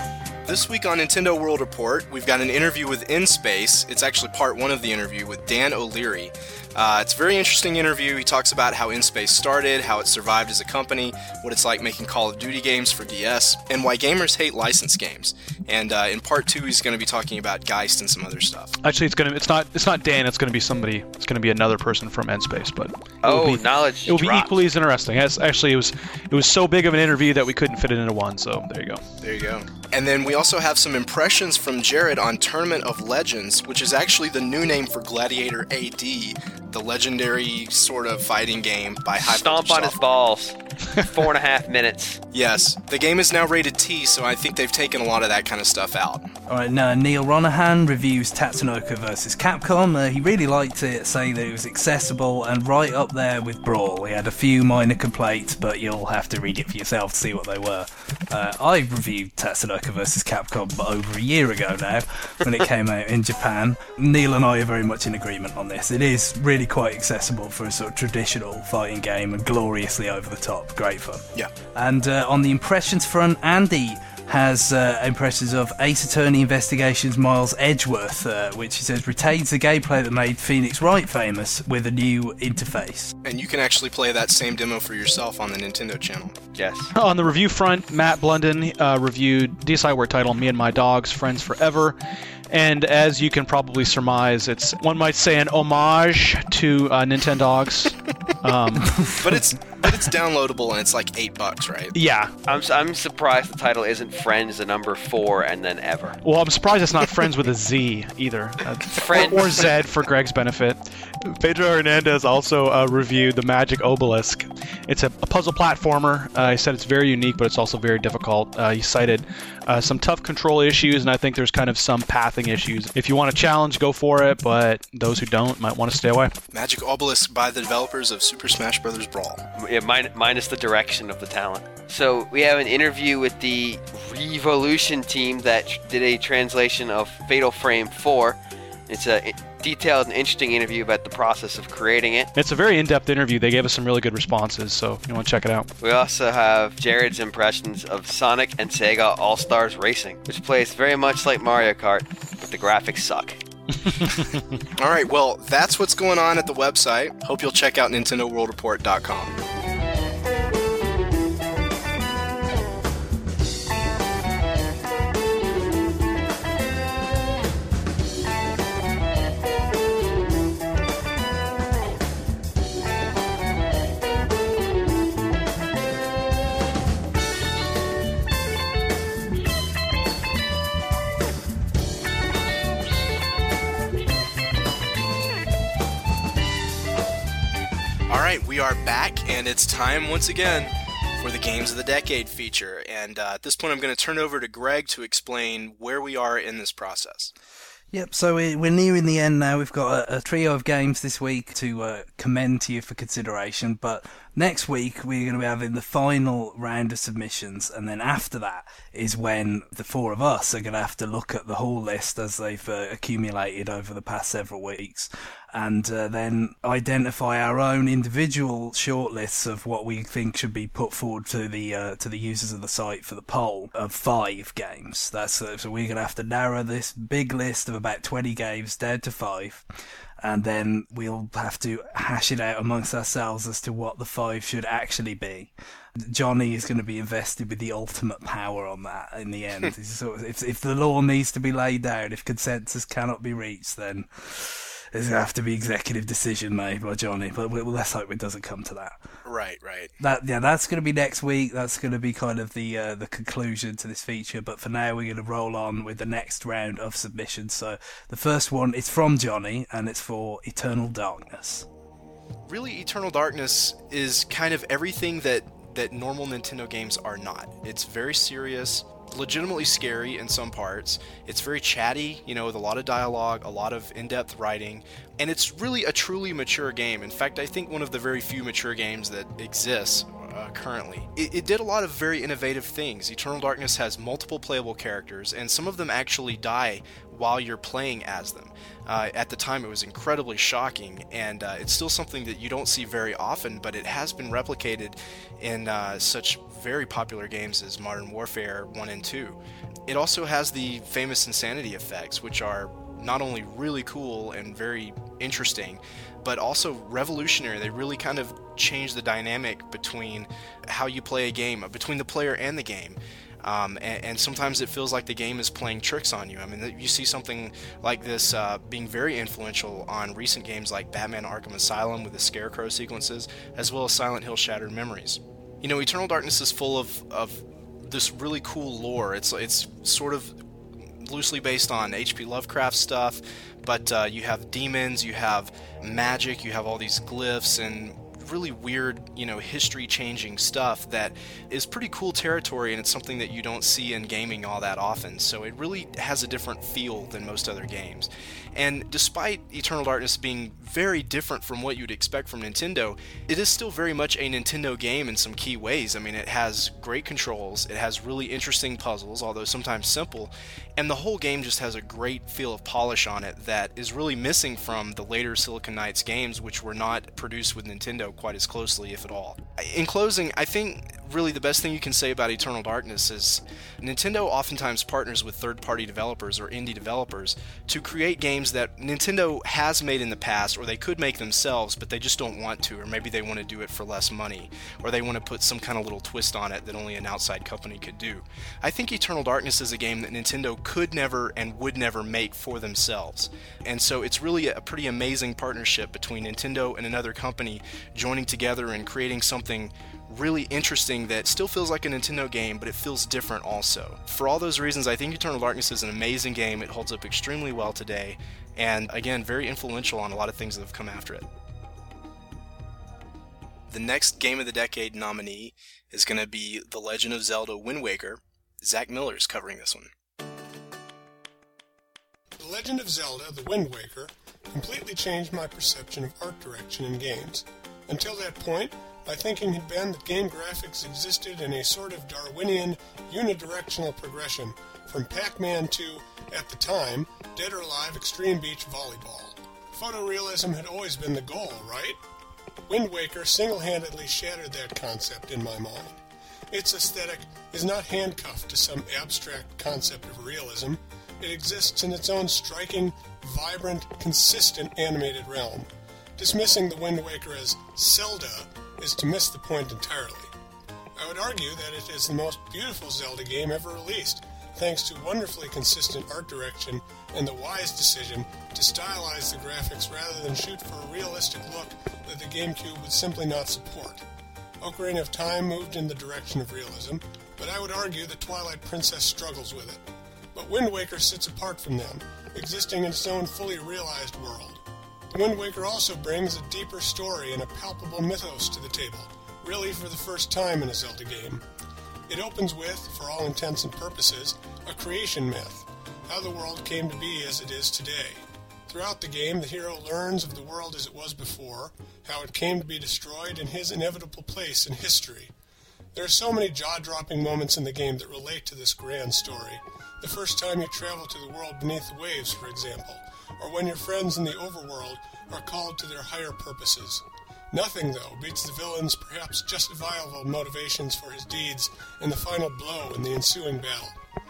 This week on Nintendo World Report, we've got an interview with InSpace. It's actually part one of the interview with Dan O'Leary. Uh, it's a very interesting interview. He talks about how InSpace started, how it survived as a company, what it's like making Call of Duty games for D S, and why gamers hate licensed games. And uh, in part two, he's going to be talking about Geist and some other stuff. Actually, it's gonna it's not it's not Dan. It's gonna be somebody. It's gonna be another person from InSpace. But it Oh, will be, knowledge it will be dropped. equally as interesting. Yes, actually, it was it was so big of an interview that we couldn't fit it into one. So there you go. There you go. And then we also have some impressions from Jared on Tournament of Legends, which is actually the new name for Gladiator A D, the legendary sort of fighting game by High Stomp on his balls. Four and a half minutes. Yes, the game is now rated T, so I think they've taken a lot of that kind of stuff out. Alright, now Neil Ronahan reviews Tatsunoko versus Capcom. Uh, he really liked it, saying that it was accessible and right up there with Brawl. He had a few minor complaints, but you'll have to read it for yourself to see what they were. Uh, I reviewed Tatsunoko versus Capcom over a year ago now, when it came out in Japan. Neil and I are very much in agreement on this. It is really quite accessible for a sort of traditional fighting game and gloriously over the top. Great fun. Yeah. And uh, on the impressions front, Andy has uh, impressions of Ace Attorney Investigations Miles Edgeworth, uh, which he says retains the gameplay that made Phoenix Wright famous with a new interface. And you can actually play that same demo for yourself on the Nintendo channel. Yes. On the review front, Matt Blunden uh, reviewed DesiWare title Me and My Dogs, Friends Forever. And as you can probably surmise, it's, one might say, an homage to uh, Nintendogs. um, But it's but it's downloadable and it's like eight bucks, right? yeah. I'm, I'm surprised the title isn't Friends, the number four, and then ever. Well, I'm surprised it's not Friends with a Z either. Uh, Friends. Or, or Z for Greg's benefit. Pedro Hernandez also uh, reviewed The Magic Obelisk. It's a, a puzzle platformer. Uh, he said it's very unique, but it's also very difficult. Uh, he cited uh, some tough control issues, and I think there's kind of some pathing issues. If you want a challenge, go for it, but those who don't might want to stay away. Magic Obelisk by the developers of Super Smash Bros. Brawl. Yeah, min- minus the direction of the talent. So we have an interview with the Revolution team that tr- did a translation of Fatal Frame four. It's a i- detailed and interesting interview about the process of creating it. It's a very in-depth interview. They gave us some really good responses, so you want to check it out. We also have Jared's impressions of Sonic and Sega All-Stars Racing, which plays very much like Mario Kart, but the graphics suck. All right, well, that's what's going on at the website. Hope you'll check out Nintendo World Report dot com. All right, we are back, and it's time once again for the Games of the Decade feature. And uh, at this point, I'm going to turn over to Greg to explain where we are in this process. Yep, so we- we're nearing the end now. We've got a, a trio of games this week to uh, commend to you for consideration, but next week we're going to be having the final round of submissions, and then after that is when the four of us are going to have to look at the whole list as they've uh, accumulated over the past several weeks, and uh, then identify our own individual shortlists of what we think should be put forward to the uh, to the users of the site for the poll of five games. That's uh, so we're going to have to narrow this big list of about twenty games down to five, and then we'll have to hash it out amongst ourselves as to what the five should actually be. Johnny is going to be invested with the ultimate power on that in the end. It's sort of, if, if the law needs to be laid down, if consensus cannot be reached, then there's going to have to be executive decision made by Johnny. But we, let's hope it doesn't come to that. Right, right. That yeah, that's going to be next week. That's going to be kind of the uh, the conclusion to this feature. But for now, we're going to roll on with the next round of submissions. So the first one is from Johnny, and it's for Eternal Darkness. Really, Eternal Darkness is kind of everything that, that normal Nintendo games are not. It's very serious, legitimately scary in some parts. It's very chatty, you know, with a lot of dialogue, a lot of in-depth writing, and it's really a truly mature game. In fact, I think one of the very few mature games that exists uh, currently. It, it did a lot of very innovative things. Eternal Darkness has multiple playable characters, and some of them actually die while you're playing as them. Uh, at the time, it was incredibly shocking, and uh, it's still something that you don't see very often, but it has been replicated in uh, such very popular games as Modern Warfare one and two. It also has the famous insanity effects, which are not only really cool and very interesting, but also revolutionary. They really kind of change the dynamic between how you play a game, between the player and the game. Um, and, and sometimes it feels like the game is playing tricks on you. I mean, you see something like this uh, being very influential on recent games like Batman Arkham Asylum with the Scarecrow sequences, as well as Silent Hill Shattered Memories. You know, Eternal Darkness is full of, of this really cool lore. It's, it's sort of loosely based on H P Lovecraft stuff, but uh, you have demons, you have magic, you have all these glyphs and really weird, you know, history-changing stuff that is pretty cool territory, and it's something that you don't see in gaming all that often. So it really has a different feel than most other games. And despite Eternal Darkness being very different from what you'd expect from Nintendo, it is still very much a Nintendo game in some key ways. I mean, it has great controls, it has really interesting puzzles, although sometimes simple, and the whole game just has a great feel of polish on it that is really missing from the later Silicon Knights games, which were not produced with Nintendo quite as closely, if at all. In closing, I think really the best thing you can say about Eternal Darkness is Nintendo oftentimes partners with third-party developers or indie developers to create games that Nintendo has made in the past, or they could make themselves, but they just don't want to, or maybe they want to do it for less money, or they want to put some kind of little twist on it that only an outside company could do. I think Eternal Darkness is a game that Nintendo could never and would never make for themselves, and so it's really a pretty amazing partnership between Nintendo and another company joining together and creating something really interesting that still feels like a Nintendo game, but it feels different also. For all those reasons, I think Eternal Darkness is an amazing game. It holds up extremely well today, and again, very influential on a lot of things that have come after it. The next Game of the Decade nominee is going to be The Legend of Zelda Wind Waker. Zach Miller's covering this one. The Legend of Zelda The Wind Waker completely changed my perception of art direction in games. Until that point, my thinking had been that game graphics existed in a sort of Darwinian, unidirectional progression from Pac-Man to, at the time, Dead or Alive Extreme Beach Volleyball. Photorealism had always been the goal, right? Wind Waker single-handedly shattered that concept in my mind. Its aesthetic is not handcuffed to some abstract concept of realism. It exists in its own striking, vibrant, consistent animated realm. Dismissing the Wind Waker as Zelda is to miss the point entirely. I would argue that it is the most beautiful Zelda game ever released, thanks to wonderfully consistent art direction and the wise decision to stylize the graphics rather than shoot for a realistic look that the GameCube would simply not support. Ocarina of Time moved in the direction of realism, but I would argue that Twilight Princess struggles with it. But Wind Waker sits apart from them, existing in its own fully realized world. The Wind Waker also brings a deeper story and a palpable mythos to the table, really for the first time in a Zelda game. It opens with, for all intents and purposes, a creation myth, how the world came to be as it is today. Throughout the game, the hero learns of the world as it was before, how it came to be destroyed, and his inevitable place in history. There are so many jaw-dropping moments in the game that relate to this grand story. The first time you travel to the world beneath the waves, for example, or when your friends in the overworld are called to their higher purposes. Nothing, though, beats the villain's perhaps justifiable motivations for his deeds and the final blow in the ensuing battle.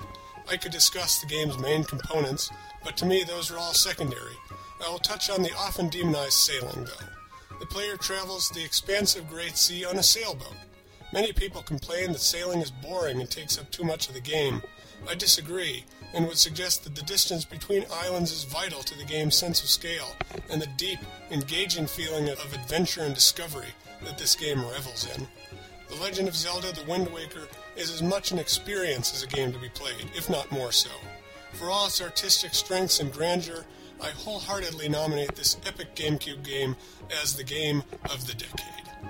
I could discuss the game's main components, but to me those are all secondary. I will touch on the often demonized sailing, though. The player travels the expansive Great Sea on a sailboat. Many people complain that sailing is boring and takes up too much of the game. I disagree, and would suggest that the distance between islands is vital to the game's sense of scale and the deep, engaging feeling of adventure and discovery that this game revels in. The Legend of Zelda The Wind Waker is as much an experience as a game to be played, if not more so. For all its artistic strengths and grandeur, I wholeheartedly nominate this epic GameCube game as the game of the decade.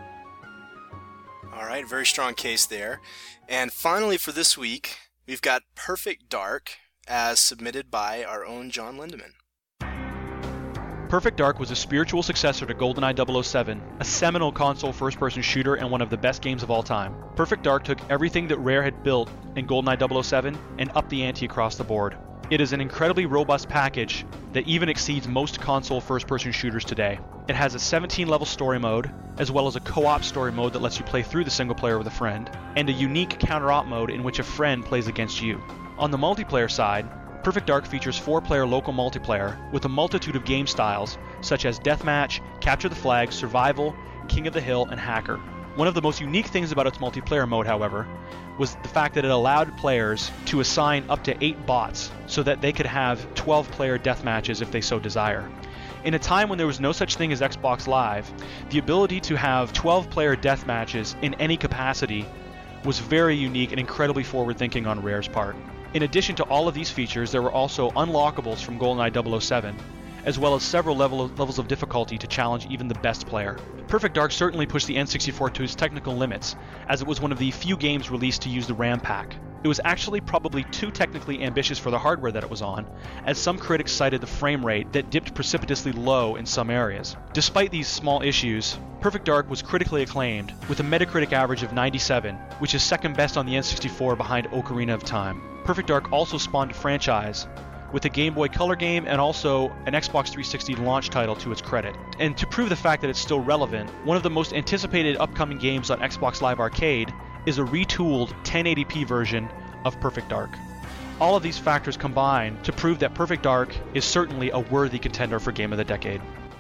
All right, very strong case there. And finally for this week, we've got Perfect Dark, as submitted by our own John Lindemann. Perfect Dark was a spiritual successor to GoldenEye double oh seven, a seminal console first-person shooter and one of the best games of all time. Perfect Dark took everything that Rare had built in GoldenEye double oh seven and upped the ante across the board. It is an incredibly robust package that even exceeds most console first-person shooters today. It has a seventeen-level story mode, as well as a co-op story mode that lets you play through the single player with a friend, and a unique counter-op mode in which a friend plays against you. On the multiplayer side, Perfect Dark features four-player local multiplayer with a multitude of game styles, such as Deathmatch, Capture the Flag, Survival, King of the Hill, and Hacker. One of the most unique things about its multiplayer mode, however, was the fact that it allowed players to assign up to eight bots so that they could have twelve-player deathmatches if they so desire. In a time when there was no such thing as Xbox Live, the ability to have twelve-player deathmatches in any capacity was very unique and incredibly forward-thinking on Rare's part. In addition to all of these features, there were also unlockables from GoldenEye double oh seven, as well as several level of, levels of difficulty to challenge even the best player. Perfect Dark certainly pushed the N sixty-four to its technical limits, as it was one of the few games released to use the RAM pack. It was actually probably too technically ambitious for the hardware that it was on, as some critics cited the frame rate that dipped precipitously low in some areas. Despite these small issues, Perfect Dark was critically acclaimed, with a Metacritic average of ninety-seven, which is second best on the N sixty-four behind Ocarina of Time. Perfect Dark also spawned a franchise, with a Game Boy Color game and also an Xbox three sixty launch title to its credit. And to prove the fact that it's still relevant, one of the most anticipated upcoming games on Xbox Live Arcade is a retooled ten eighty p version of Perfect Dark. All of these factors combine to prove that Perfect Dark is certainly a worthy contender for Game of the Decade.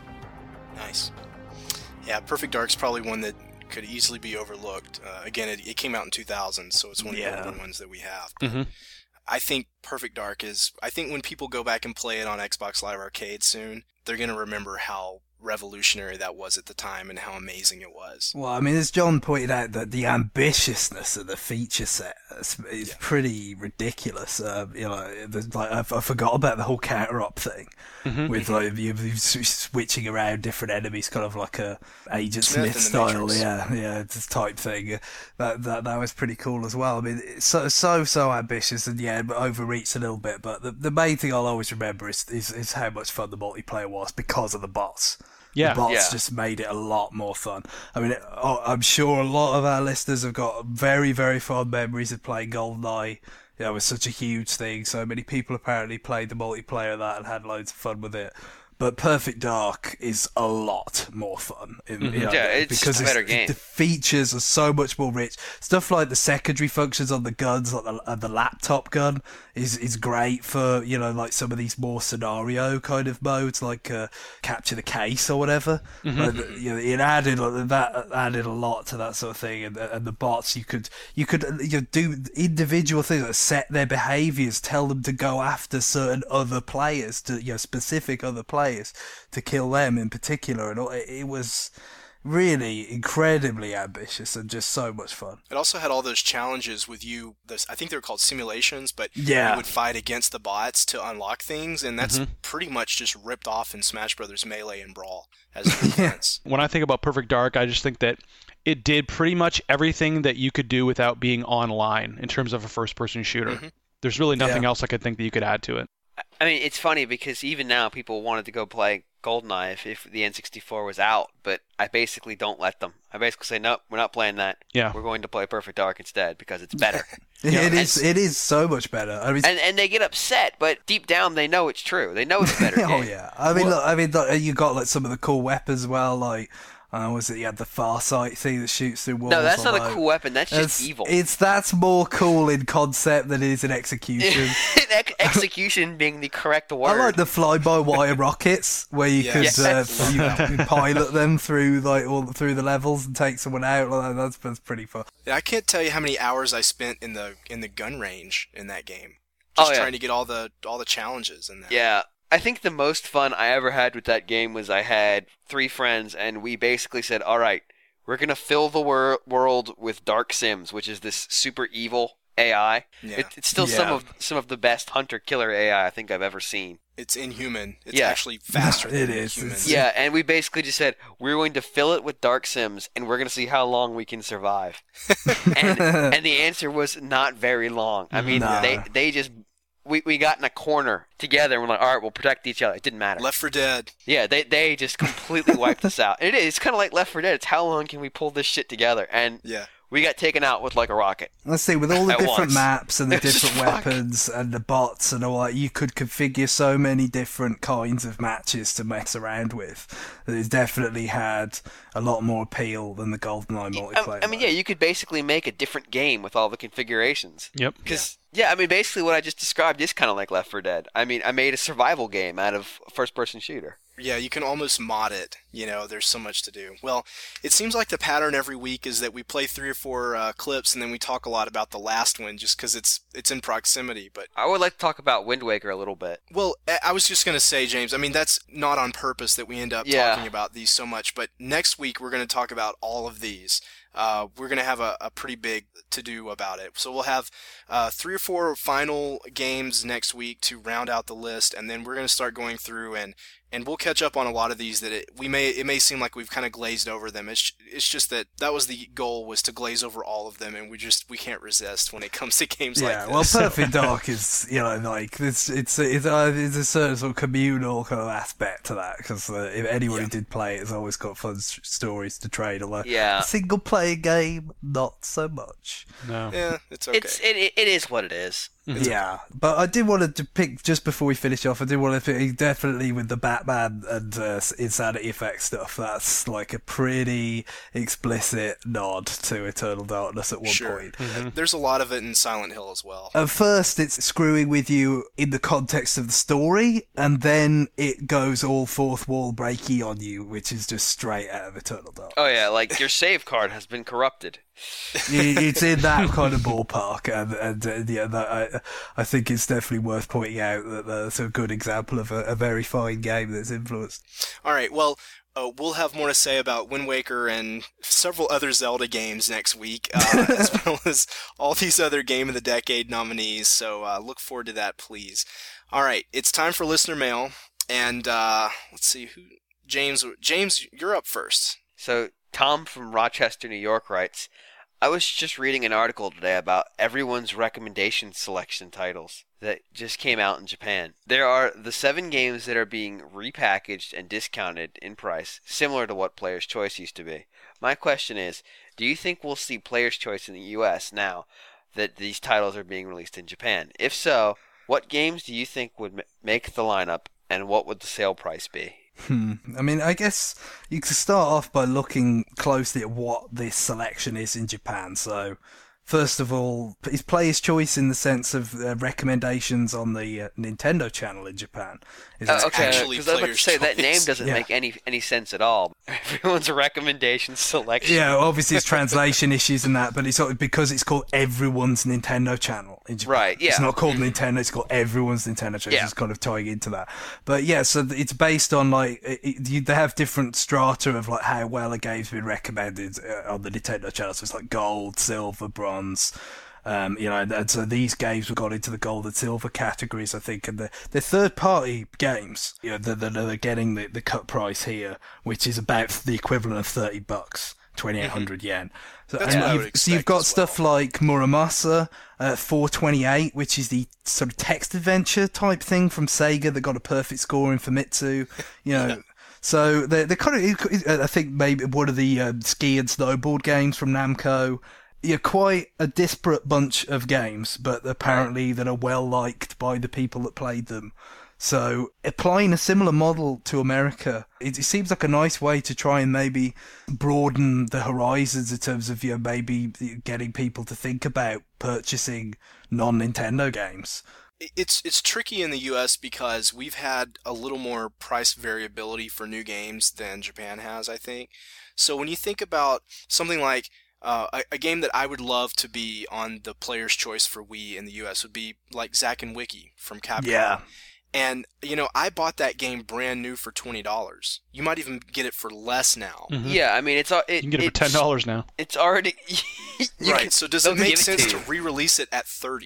Nice. Yeah, Perfect Dark's probably one that could easily be overlooked. Uh, again, it, it came out in two thousand, so it's one of Yeah. the older ones that we have. Mm-hmm. I think Perfect Dark is, I think when people go back and play it on Xbox Live Arcade soon, they're going to remember how revolutionary that was at the time and how amazing it was. Well, I mean, as John pointed out, that the ambitiousness of the feature set is, is Yeah. pretty ridiculous. Uh, you know, there's, like I, I forgot about the whole counter op thing Mm-hmm. with like you, you s- switching around different enemies, kind of like a Agent Smith Smith, in the style, Matrix. yeah, yeah, this type thing. That that that was pretty cool as well. I mean, it's so so so ambitious and yeah, but overreached a little bit. But the the main thing I'll always remember is is, is how much fun the multiplayer was because of the bots. Yeah. The bots Yeah. just made it a lot more fun. I mean, it, oh, I'm sure a lot of our listeners have got very, very fond memories of playing GoldenEye. You know, it was such a huge thing. So many people apparently played the multiplayer of that and had loads of fun with it. But Perfect Dark is a lot more fun. In, you know, Yeah, it's because a better game. The features are so much more rich. Stuff like the secondary functions on the guns, like the, uh, the laptop gun, is is great for, you know, like some of these more scenario kind of modes, like uh, capture the case or whatever. Like, you know, it added like, that added a lot to that sort of thing, and, and the bots you could you could uh, you know, do individual things like set their behaviors, tell them to go after certain other players, to you know specific other players to kill them in particular, and all- it, it was really incredibly ambitious and just so much fun. It also had all those challenges with you, those, I think they were called simulations, but Yeah. you would fight against the bots to unlock things, and that's Mhm. pretty much just ripped off in Smash Brothers Melee and Brawl as an influence. When I think about Perfect Dark, I just think that it did pretty much everything that you could do without being online in terms of a first-person shooter. Mhm. There's really nothing Yeah. else I could think that you could add to it. I mean, it's funny because even now people wanted to go play GoldenEye if, if the N sixty-four was out, but I basically don't let them. I basically say, nope, we're not playing that. Yeah. We're going to play Perfect Dark instead because it's better. Yeah, it and- is. It is so much better. I mean, and and they get upset, but deep down they know it's true. They know it's a better oh game. yeah. I mean, look. I mean, look, you got like some of the cool weapons as well. Like, uh, was it you had the Farsight thing that shoots through walls? No, that's not although a cool weapon. That's just It's, evil. it's that's more cool in concept than it is in execution. Ex- execution being the correct I word. like the fly-by-wire rockets where you Yes. could Yes. uh, you pilot them through like all through the levels and take someone out. Like, that. that's that's pretty fun. Yeah, I can't tell you how many hours I spent in the in the gun range in that game, Oh, just yeah. trying to get all the all the challenges in that. Yeah. I think the most fun I ever had with that game was I had three friends, and we basically said, all right, we're going to fill the wor- world with Dark Sims, which is this super evil A I. Yeah. It, it's still some Yeah. of some of the best hunter-killer A I I think I've ever seen. It's inhuman. It's Yeah. actually faster It than is. humans. It's- Yeah, and we basically just said, we're going to fill it with Dark Sims, and we're going to see how long we can survive. and, and the answer was not very long. I mean, No. they they just we, we got in a corner together and we're like, all right, we'll protect each other. It didn't matter. Left four Dead. Yeah, they they just completely wiped us out. It is. It's kind of like Left four Dead. It's how long can we pull this shit together? And Yeah. we got taken out with like a rocket. Let's see, with all the At different once. maps and the It was different fuck. weapons and the bots and all that, you could configure so many different kinds of matches to mess around with. That it's definitely had a lot more appeal than the GoldenEye multiplayer. I, I mean, yeah, you could basically make a different game with all the configurations. Yep. Because, yeah. I mean, basically what I just described is kind of like Left four Dead. I mean, I made a survival game out of a first-person shooter. Yeah, you can almost mod it. You know, there's so much to do. Well, it seems like the pattern every week is that we play three or four uh, clips and then we talk a lot about the last one just because it's it's in proximity. But I would like to talk about Wind Waker a little bit. well, I- I was just gonna say, James. I mean, that's not on purpose that we end up Yeah. talking about these so much. But next week we're gonna talk about all of these. Uh, we're gonna have a, a pretty big to do about it. So we'll have uh, three or four final games next week to round out the list, and then we're gonna start going through and. And we'll catch up on a lot of these that it, we may it may seem like we've kind of glazed over them. It's it's just that that was the goal, was to glaze over all of them, and we just we can't resist when it comes to games yeah, like well, this. Perfect Dark is, you know, like, it's it's it's, uh, it's a certain sort of communal kind of aspect to that, because uh, if anyone Yeah. who did play it has always got fun s- stories to trade, although Yeah. a single-player game, not so much. No. Yeah, it's okay. It's it, it is what it is. Yeah, but I did want to pick, just before we finish off, I did want to pick, definitely with the Batman and uh, Insanity Effect stuff, that's like a pretty explicit nod to Eternal Darkness at one Sure. point. Mm-hmm. There's a lot of it in Silent Hill as well. At first, it's screwing with you in the context of the story, and then it goes all fourth wall breaky on you, which is just straight out of Eternal Darkness. Oh yeah, like your save card has been corrupted. It- it's in that kind of ballpark, and, and uh, yeah, that, I, I think it's definitely worth pointing out that that's a good example of a, a very fine game that's influenced. All right, well, uh, we'll have more to say about Wind Waker and several other Zelda games next week, uh, as well as all these other Game of the Decade nominees, so uh, look forward to that, please. All right, it's time for listener mail, and uh, let's see, who James, James, you're up first. So Tom from Rochester, New York writes, I was just reading an article today about everyone's recommendation selection titles that just came out in Japan. There are the seven games that are being repackaged and discounted in price, similar to what Player's Choice used to be. My question is, do you think we'll see Player's Choice in the U S now that these titles are being released in Japan? If so, what games do you think would m- make the lineup, and what would the sale price be? Hmm. I mean, I guess you could start off by looking closely at what this selection is in Japan. So, first of all, it's Player's Choice in the sense of uh, recommendations on the uh, Nintendo channel in Japan. Is Uh, it okay, actually because I was about to Player's say that Choice. name doesn't Yeah. make any any sense at all. Everyone's recommendation selection. Yeah, obviously it's translation issues and that, but it's sort of because it's called everyone's Nintendo channel in Japan. Right, yeah. It's not called Nintendo, it's called everyone's Nintendo channel. Yeah. It's kind of tying into that. But yeah, so th- it's based on like, it, it, you, they have different strata of like how well a game's been recommended uh, on the Nintendo channel. So it's like gold, silver, bronze. Um, you know, and so these games have got into the gold and silver categories, I think, and they're, they're third-party games. You know, that that are getting the, the cut price here, which is about the equivalent of thirty bucks, twenty-eight hundred yen. So, That's and what I you've, would so you've expect got as stuff like Muramasa, uh, four twenty-eight, which is the sort of text adventure type thing from Sega that got a perfect score in Famitsu. You know. So they're, they're kind of, I think maybe one of the uh, ski and snowboard games from Namco. Yeah, quite a disparate bunch of games, but apparently that are well liked by the people that played them. So applying a similar model to America, it, it seems like a nice way to try and maybe broaden the horizons in terms of, you know, maybe getting people to think about purchasing non-Nintendo games. It's it's tricky in the U S because we've had a little more price variability for new games than Japan has, I think. So when you think about something like uh, a, a game that I would love to be on the Player's Choice for Wii in the U S would be like Zack and Wiki from Capcom. Yeah. And, you know, I bought that game brand new for twenty dollars. You might even get it for less now. Mhm. Yeah, I mean it's al- it, You can get it for it's- ten dollars now. It's already you Right, can- so does they'll it make give it sense to to you. re-release it at thirty?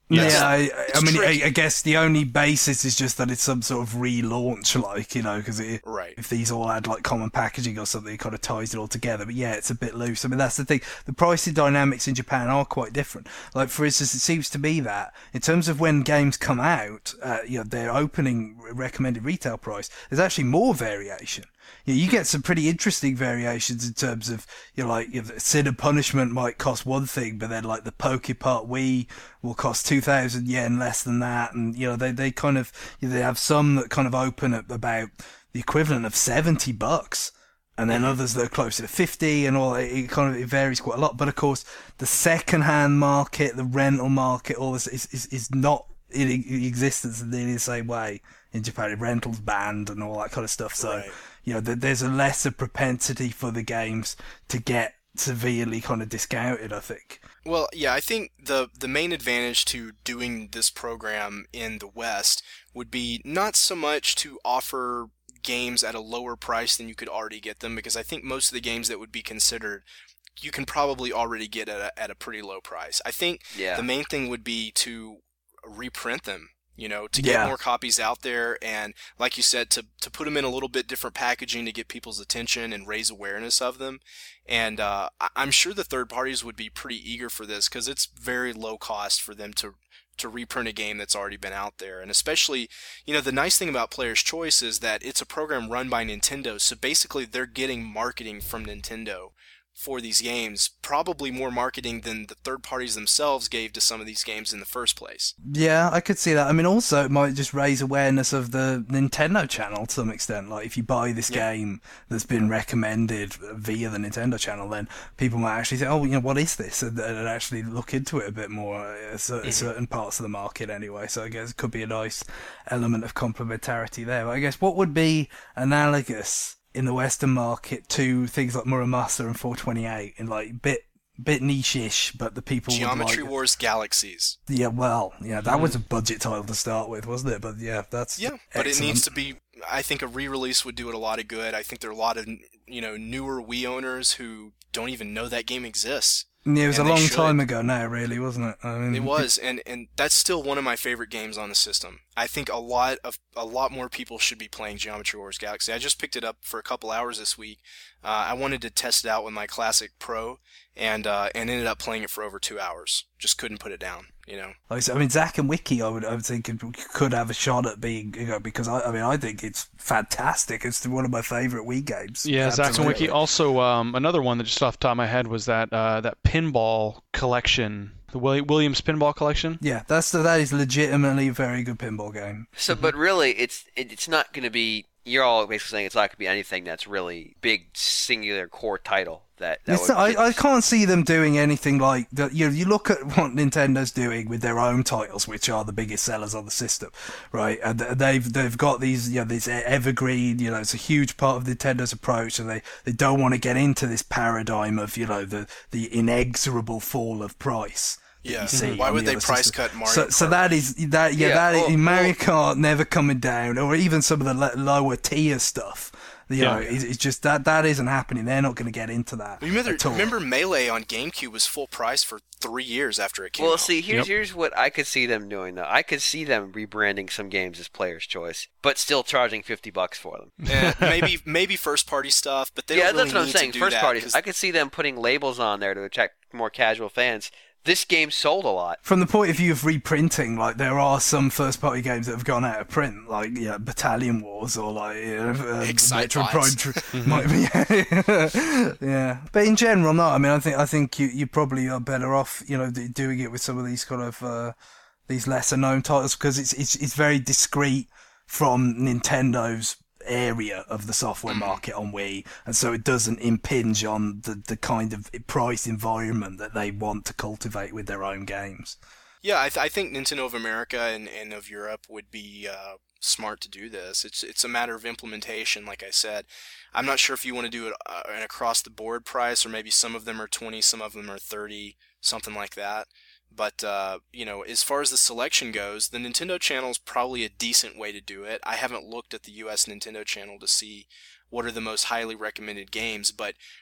Yes. Yeah, I, I It's mean, tricky. I, I guess the only basis is just that it's some sort of relaunch, like, you know, because Right. if these all had, like, common packaging or something, it kind of ties it all together. But yeah, it's a bit loose. I mean, that's the thing. The pricing dynamics in Japan are quite different. Like, for instance, it seems to me that in terms of when games come out, uh, you know, their opening recommended retail price, there's actually more variation. Yeah, you get some pretty interesting variations in terms of, you know, like, you know, Sin and Punishment might cost one thing, but then, like, the Pokepart Wii will cost two thousand yen less than that, and, you know, they, they kind of, you know, they have some that kind of open at about the equivalent of seventy bucks, and then others that are closer to fifty, and all, it, it kind of, it varies quite a lot, but of course, the second-hand market, the rental market, all this is, is, is not in existence in the same way in Japan. Rentals banned and all that kind of stuff, so... Right. You know, there's a lesser propensity for the games to get severely kind of discounted, I think. Well, yeah, I think the the main advantage to doing this program in the West would be not so much to offer games at a lower price than you could already get them, because I think most of the games that would be considered you can probably already get at a, at a pretty low price. I think Yeah. the main thing would be to reprint them. You know, to get Yeah. more copies out there, and like you said, to to put them in a little bit different packaging to get people's attention and raise awareness of them. And uh, I- I'm sure the third parties would be pretty eager for this, because it's very low cost for them to to reprint a game that's already been out there. And especially, you know, the nice thing about Player's Choice is that it's a program run by Nintendo, so basically they're getting marketing from Nintendo for these games, probably more marketing than the third parties themselves gave to some of these games in the first place. Yeah, I could see that. I mean, also, it might just raise awareness of the Nintendo channel to some extent. Like, if you buy this Yeah. game that's been recommended via the Nintendo channel, then people might actually say, oh, you know, what is this? And, and actually look into it a bit more, uh, certain, certain parts of the market anyway. So I guess it could be a nice element of complementarity there. But I guess what would be analogous in the Western market to things like Muramasa and four twenty-eight, and like bit bit niche-ish, but the people Geometry would like, Wars Galaxies. yeah, well, yeah, that was a budget title to start with, wasn't it? But yeah, that's Yeah, but it excellent. needs to be. I think a re-release would do it a lot of good. I think there are a lot of, you know, newer Wii owners who don't even know that game exists. Yeah, it was and a they long should. time ago now, really, wasn't it? I mean, It was, and, and that's still one of my favorite games on the system. I think a lot of a lot more people should be playing Geometry Wars Galaxy. I just picked it up for a couple hours this week. Uh, I wanted to test it out with my Classic Pro, and uh, and ended up playing it for over two hours. Just couldn't put it down, you know. Like I said, I mean, Zack and Wiki, I would, I would think could, could have a shot at being, you know, because I, I mean, I think it's fantastic. It's one of my favorite Wii games. Yeah, Zaxxon Absolutely. Wiki. Also, um, another one that just off the top of my head was that uh, that pinball collection, the Willi- Williams pinball collection. Yeah, that's that is legitimately a very good pinball game. So, but really, it's it, it's not going to be. You're all basically saying it's not going to be anything that's really big, singular core title. That, that It's would, not- I, I it's- can't see them doing anything like that. You know, you look at what Nintendo's doing with their own titles, which are the biggest sellers on the system, right? And th- they've they've got these, you know, this evergreen. You know, it's a huge part of Nintendo's approach, and they, they don't want to get into this paradigm of, you know, the the inexorable fall of price. that Yeah. you see Why on would the they other price systems. cut Mario So, so Kart? that is that. Yeah, Yeah, that is, well- Mario well- Kart never coming down, or even some of the le- lower tier stuff. You Yeah. know, it's, it's just that that isn't happening. They're not going to get into that. Remember, at all. remember Melee on GameCube was full price for three years after it came Well, out. see, here's Yep. here's what I could see them doing though. I could see them rebranding some games as Player's Choice, but still charging fifty bucks for them. Eh, maybe maybe first party stuff, but they yeah, don't really that's what I'm need saying. to do First that, parties. 'cause- I could see them putting labels on there to attract more casual fans. This game sold a lot. From the point of view of reprinting, like there are some first-party games that have gone out of print, like you know, Battalion Wars or like you know, uh, Excite Metroid Bots. Prime. Tr- might be, yeah. yeah. But in general, no. I mean, I think I think you you probably are better off, you know, d- doing it with some of these kind of uh, these lesser-known titles because it's it's it's very discreet from Nintendo's area of the software market on Wii, and so it doesn't impinge on the, the kind of price environment that they want to cultivate with their own games. Yeah, I, th- I think Nintendo of America and, and of Europe would be uh, smart to do this. It's it's a matter of implementation, like I said. I'm not sure if you want to do it uh, an across-the-board price, or maybe some of them are twenty, some of them are thirty, something like that. But, uh, you know, as far as the selection goes, the Nintendo channel is probably a decent way to do it. I haven't looked at the U S Nintendo channel to see what are the most highly recommended games, but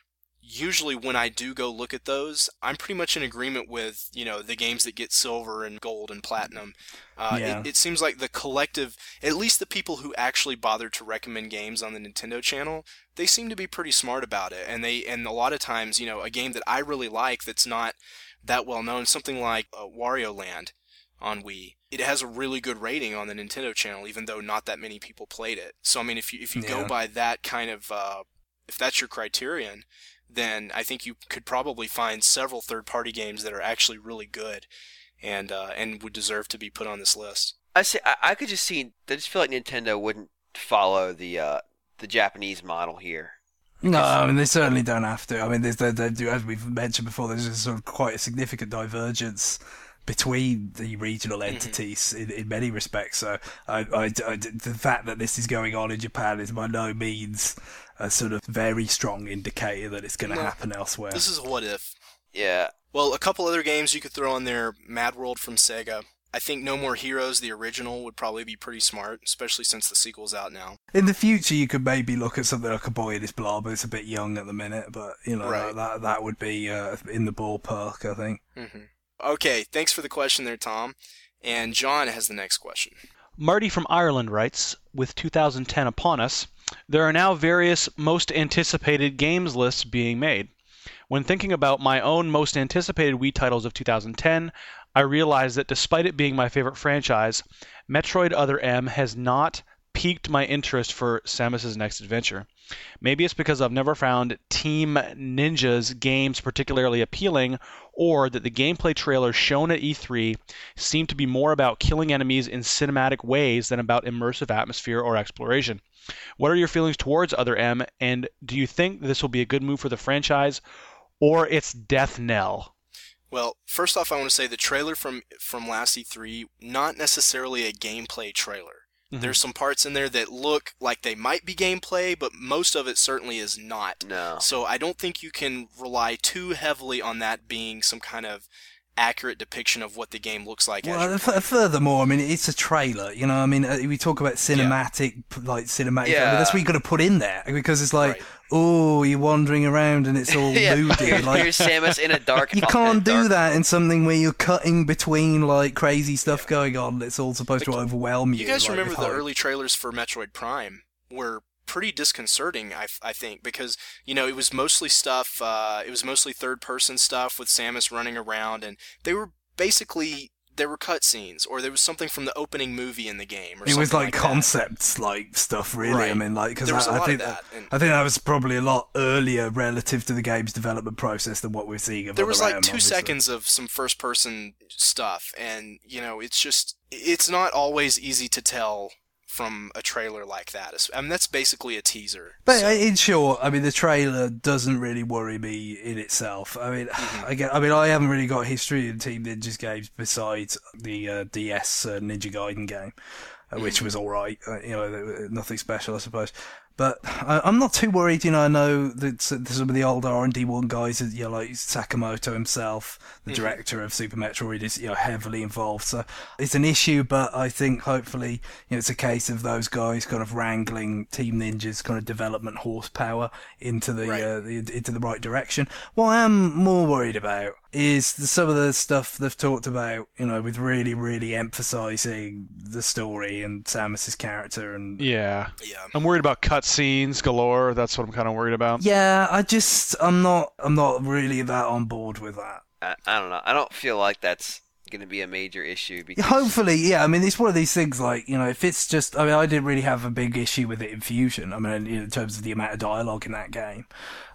usually when I do go look at those, I'm pretty much in agreement with, you know, the games that get silver and gold and platinum. Uh, Yeah. it, it seems like the collective, at least the people who actually bothered to recommend games on the Nintendo channel, they seem to be pretty smart about it. And they, and a lot of times, you know, a game that I really like that's not that well known, something like uh, Wario Land on Wii, it has a really good rating on the Nintendo channel, even though not that many people played it. So I mean, if you if you Yeah. go by that kind of, uh, if that's your criterion, then I think you could probably find several third-party games that are actually really good, and uh, and would deserve to be put on this list. I say I, I could just see. I just feel like Nintendo wouldn't follow the uh, the Japanese model here. No, I mean, they certainly don't have to. I mean, there's, they, they do, as we've mentioned before, there's a sort of quite a significant divergence between the regional entities in, in many respects. So I, I, I, the fact that this is going on in Japan is by no means a sort of very strong indicator that it's going to No. happen elsewhere. This is a what if. Yeah. Well, a couple other games you could throw on there, Mad World from Sega. I think No More Heroes, the original, would probably be pretty smart, especially since the sequel's out now. In the future, you could maybe look at something like A Boy and His Blob. It's a bit young at the minute, but you know Right. that that would be uh, in the ballpark, I think. hmm Okay, thanks for the question there, Tom. And John has the next question. Marty from Ireland writes, with two thousand ten upon us, there are now various most anticipated games lists being made. When thinking about my own most anticipated Wii titles of two thousand ten, I realized that despite it being my favorite franchise, Metroid Other M has not piqued my interest for Samus's Next Adventure. Maybe it's because I've never found Team Ninja's games particularly appealing, or that the gameplay trailers shown at E three seem to be more about killing enemies in cinematic ways than about immersive atmosphere or exploration. What are your feelings towards Other M, and do you think this will be a good move for the franchise, or its death knell? Well, first off, I want to say the trailer from from last E three, not necessarily a gameplay trailer. Mhm. There's some parts in there that look like they might be gameplay, but most of it certainly is not. No. So I don't think you can rely too heavily on that being some kind of accurate depiction of what the game looks like. as Well, you're f- playing. furthermore, I mean, it's a trailer. You know, I mean, uh, we talk about cinematic, p like cinematic. Yeah. I mean, that's what you got to put in there because it's like, Right. oh, you're wandering around and it's all Yeah. moody. Here's, Like, here's Samus in a dark. you in a can't do dark- that in something where you're cutting between like crazy stuff going on. It's all supposed to overwhelm you. You guys like, remember with the hype. early trailers for Metroid Prime were pretty disconcerting, I, I think, because, you know, it was mostly stuff, uh, it was mostly third-person stuff with Samus running around, and they were basically, there were cutscenes, or there was something from the opening movie in the game, or It something was like, like that. concepts, like stuff. Really, I Right. mean, like because There was a I, I lot think of that, and- I think that was probably a lot earlier relative to the game's development process than what we're seeing. Of There was Other like M, two obviously. seconds of some first-person stuff, and, you know, it's just, it's not always easy to tell from a trailer like that. I mean, that's basically a teaser. But so- uh, in short, I mean, the trailer doesn't really worry me in itself. I mean, Mm-hmm. I, get, I mean, I haven't really got a history in Team Ninja's games besides the uh, D S uh, Ninja Gaiden game, uh, which was all right. Uh, you know, nothing special, I suppose. But I, I'm not too worried. You know, I know that s- some of the old R and D one guys, you know, like Sakamoto himself, the Mm-hmm. director of Super Metroid, is you know heavily involved. So it's an issue, but I think hopefully you know it's a case of those guys kind of wrangling Team Ninja's kind of development horsepower into the, Right. uh, the into the right direction. What I am more worried about is the, some of the stuff they've talked about, you know, with really, really emphasizing the story and Samus's character and Yeah. yeah. I'm worried about cutscenes galore. That's what I'm kind of worried about. yeah, I just I'm not I'm not really that on board with that. I, I don't know. I don't feel like that's going to be a major issue because Hopefully, yeah. I mean, it's one of these things like, you know, if it's just, I mean, I didn't really have a big issue with it in Fusion. I mean, in terms of the amount of dialogue in that game.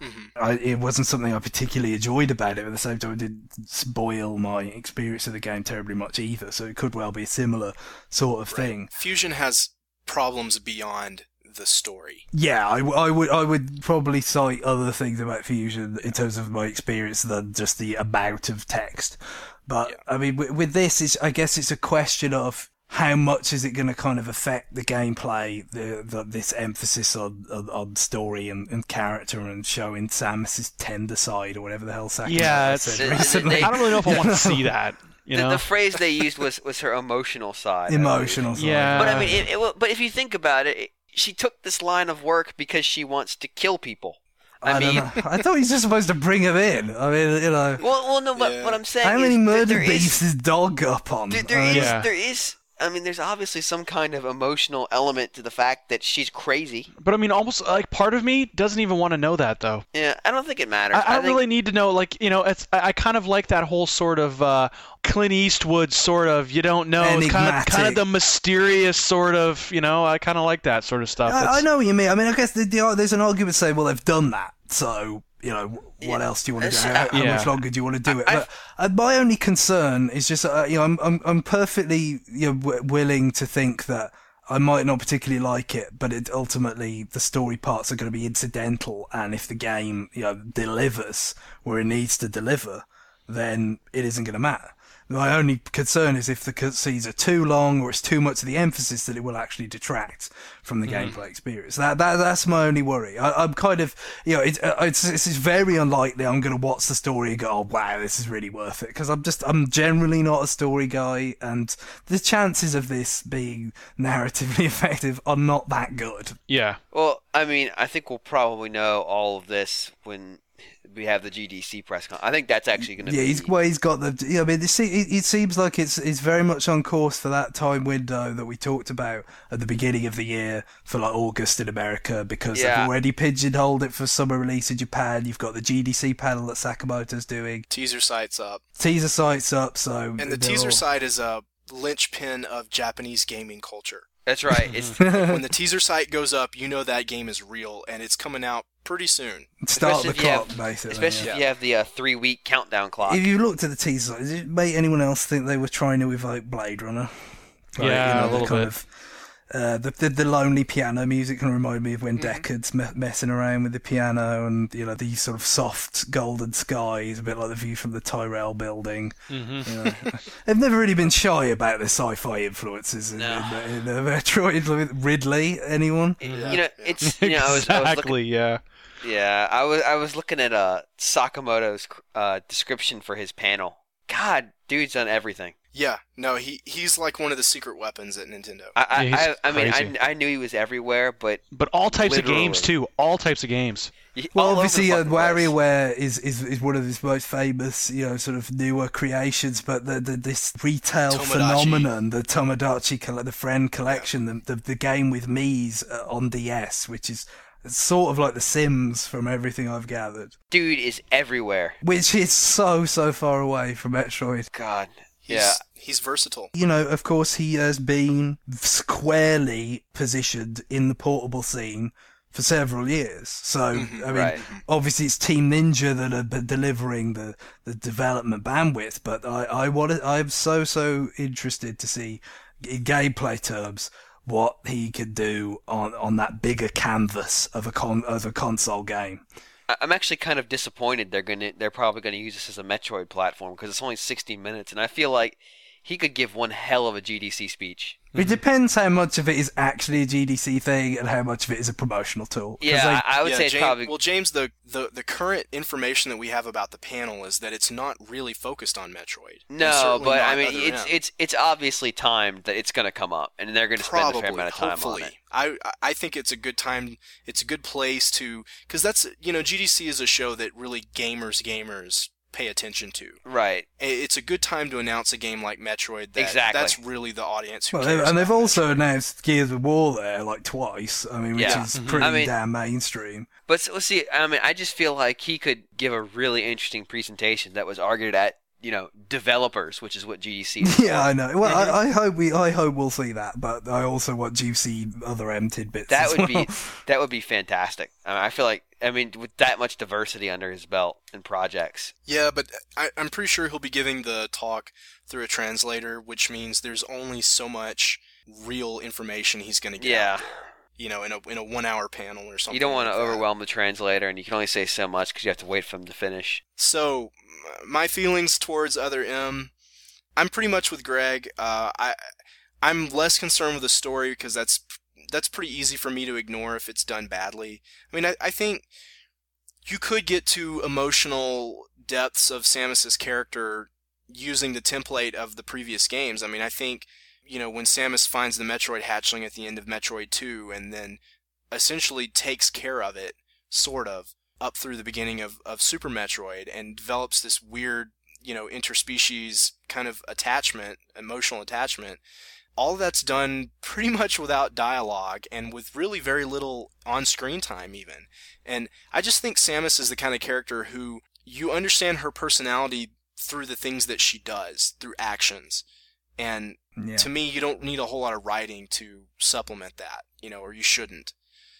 I, it wasn't something I particularly enjoyed about it, but at the same time, it didn't spoil my experience of the game terribly much either. So it could well be a similar sort of thing. Fusion has problems beyond the story. Yeah, I, w- I would I would probably cite other things about Fusion in terms of my experience than just the amount of text. But Yeah. I mean, with, with this, it's, I guess it's a question of how much is it going to kind of affect the gameplay, the, the this emphasis on on, on story and, and character and showing Samus's tender side or whatever the hell Sakamoto Yeah, said it's- recently. they- I don't really know if I want to see that. You the, know? the phrase they used was, was her emotional side. I believe. Emotional side. Yeah. But I mean, it, it, wa- but if you think about it, it, she took this line of work because she wants to kill people. I, I mean, don't know. I thought he's just supposed to bring him in. I mean, you know, well, well, no, but Yeah. what I'm saying how is many that murder there is- beefs is Dog up on? There, there I mean, is, Yeah. there is. I mean, there's obviously some kind of emotional element to the fact that she's crazy. But I mean, almost like part of me doesn't even want to know that though. Yeah, I don't think it matters. I, I don't think, really need to know. Like, you know, it's I, I kind of like that whole sort of uh, Clint Eastwood sort of. You don't know. It's kind of kind of Enigmatic. the mysterious sort of. You know, I kind of like that sort of stuff. I, I That's- know what you mean. I mean, I guess the, the, there's an argument saying, well, they've done that, so you know, what Yeah. else do you want to do? That's- How, how Yeah. much longer do you want to do it? I- But uh, my only concern is just, uh, you know, I'm I'm, I'm perfectly you know, w- willing to think that I might not particularly like it, but it ultimately the story parts are going to be incidental, and if the game you know delivers where it needs to deliver, then it isn't going to matter. My only concern is if the cutscenes are too long or it's too much of the emphasis that it will actually detract from the gameplay experience. That, that that's my only worry. I, I'm kind of, you know, it's it's, it's very unlikely I'm going to watch the story and go, oh wow, this is really worth it, because I'm just I'm generally not a story guy, and the chances of this being narratively effective are not that good. yeah. Well, I mean, I think we'll probably know all of this when we have the G D C press con. I think that's actually going to Yeah, be. he's well, he's got the. You know, I mean, it, se- it, it seems like it's it's very much on course for that time window that we talked about at the beginning of the year for like August in America, because Yeah. they've already pigeonholed it for summer release in Japan. You've got the G D C panel that Sakamoto's doing. Teaser site's up, Teaser site's up, so and the they're teaser all- site is a linchpin of Japanese gaming culture. That's right. It's When the teaser site goes up, you know that game is real, and it's coming out pretty soon. start the especially if you clock have- basically. especially yeah. if you have the uh, three-week countdown clock. If you looked at the teaser, did it make anyone else think they were trying to evoke Blade Runner? Yeah, a the little kind bit. Of, uh, the, the the lonely piano music can remind me of when Mm-hmm. Deckard's me- messing around with the piano, and you know these sort of soft golden skies, a bit like the view from the Tyrell building. Mm-hmm. You know. They've never really been shy about their sci-fi influences in, No. in, the, in the Metroid. Ridley, anyone? You know, it's you know, I was, I was looking, Exactly. Yeah. yeah, I was I was looking at uh Sakamoto's uh, description for his panel. God, dude's done everything. Yeah, no, he he's like one of the secret weapons at Nintendo. I I, Yeah, he's I, I mean, crazy. I, I knew he was everywhere, but But all types of games Literally. too. All types of games. he, Well, all over the obviously, uh, fucking place. WarioWare is, is is one of his most famous, you know, sort of newer creations. But the, the this retail Tomodachi. phenomenon, the Tomodachi, coll- the Friend Collection, the, the the game with Mii's uh, on D S, which is sort of like The Sims from everything I've gathered, Dude is everywhere. which is so so far away from Metroid. God, He's, yeah. he's versatile. You know, of course, he has been squarely positioned in the portable scene for several years. So, Mhm, I mean, right. obviously it's Team Ninja that are b- delivering the, the development bandwidth, but I, I want to, I'm so, so interested to see in gameplay terms what he could do on, on that bigger canvas of a con, of a console game. I- I'm actually kind of disappointed they're gonna they're probably gonna use this as a Metroid platform because it's only sixty minutes, and I feel like he could give one hell of a G D C speech. It depends how much of it is actually a G D C thing and how much of it is a promotional tool. 'Cause Yeah, they- I, I would yeah, say it's James, probably well, James, the, the the current information that we have about the panel is that it's not really focused on Metroid. And no, certainly but not I mean other it's M. it's it's obviously timed that it's gonna come up, and they're gonna spend Probably, a fair amount of time hopefully. on it. I I think it's a good time. It's a good place to, because that's, you know, G D C is a show that really gamers gamers pay attention to. Right. I- It's a good time to announce a game like Metroid. That, Exactly. That's really the audience who Well, cares. they- and they've about also Metroid. announced Gears of War there like twice. I mean, which Yeah. is Mhm. pretty I mean- damn mainstream. But s- let's see. I mean, I just feel like he could give a really interesting presentation that was targeted at you know developers, which is what G D C is. Yeah, for. I know. Well, I, I hope we, I hope we'll see that, but I also want juicy other M tidbits. That as would well. be that would be fantastic. I, mean, I feel like I mean with that much diversity under his belt and projects. Yeah, but I, I'm pretty sure he'll be giving the talk through a translator, which means there's only so much real information he's going to get. Yeah. out there, you know, in a in a one hour panel or something. You don't want to like that. overwhelm the translator, and you can only say so much because you have to wait for him to finish. So, m- my feelings towards Other M, I'm pretty much with Greg. Uh, I I'm less concerned with the story because that's that's pretty easy for me to ignore if it's done badly. I mean, I, I think you could get to emotional depths of Samus's character using the template of the previous games. I mean, I think, you know, when Samus finds the Metroid hatchling at the end of Metroid two and then essentially takes care of it, sort of, up through the beginning of, of Super Metroid and develops this weird, you know, interspecies kind of attachment, emotional attachment. All of that's done pretty much without dialogue and with really very little on-screen time even. And I just think Samus is the kind of character who you understand her personality through the things that she does, through actions. And Yeah. to me, you don't need a whole lot of writing to supplement that, you know, or you shouldn't.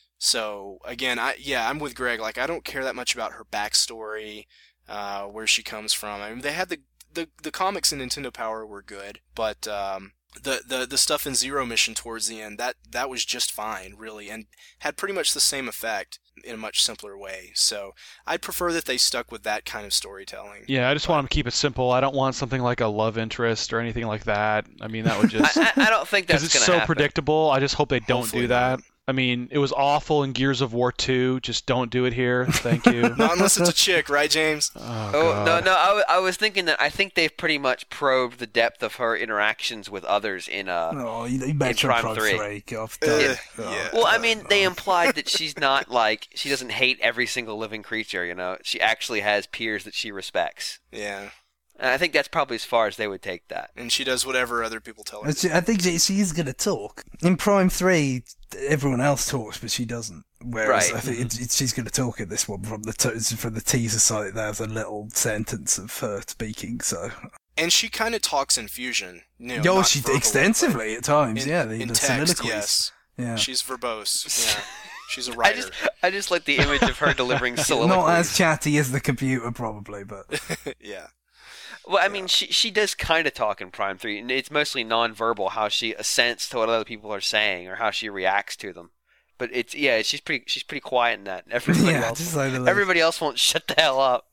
So again, I yeah, I'm with Greg. Like, I don't care that much about her backstory, uh, where she comes from. I mean, they had the the, the comics in Nintendo Power were good, but um, the, the the stuff in Zero Mission towards the end, that that was just fine, really, and had pretty much the same effect in a much simpler way. So I'd prefer that they stuck with that kind of storytelling. Yeah, I just want them to keep it simple. I don't want something like a love interest or anything like that. I mean, that would just I, I I don't think that's because going it's to so happen. predictable. I just hope they don't Hopefully do that. not. I mean, it was awful in Gears of War two. Just don't do it here. Thank you. Not unless it's a chick, right, James? Oh, Oh, God. no, no, I, w- I was thinking that I think they've pretty much probed the depth of her interactions with others in uh Oh, you, you mentioned Prime Prime three. three. God, Uh, don't- yeah. Well, I mean, they implied that she's not like she doesn't hate every single living creature. You know, she actually has peers that she respects. Yeah. And I think that's probably as far as they would take that. And she does whatever other people tell her. I thi- I think she, she is going to talk. In Prime three, everyone else talks, but she doesn't. Whereas Right. I think it, it, she's going to talk in this one from the t- from the teaser site. There's a little sentence of her speaking. So, And she kind of talks in fusion. You know, oh, not she verbally, extensively at times. in, yeah, the, in the text, soliloquies. yes. Yeah, She's verbose. Yeah. She's a I writer. just, I just like the image of her delivering soliloquies. not as chatty as the computer, probably, but yeah. Well, I mean, she she does kind of talk in Prime three, and it's mostly non-verbal, how she assents to what other people are saying or how she reacts to them. But it's yeah, she's pretty she's pretty quiet in that. Everybody yeah, else, to say the least. everybody else won't shut the hell up.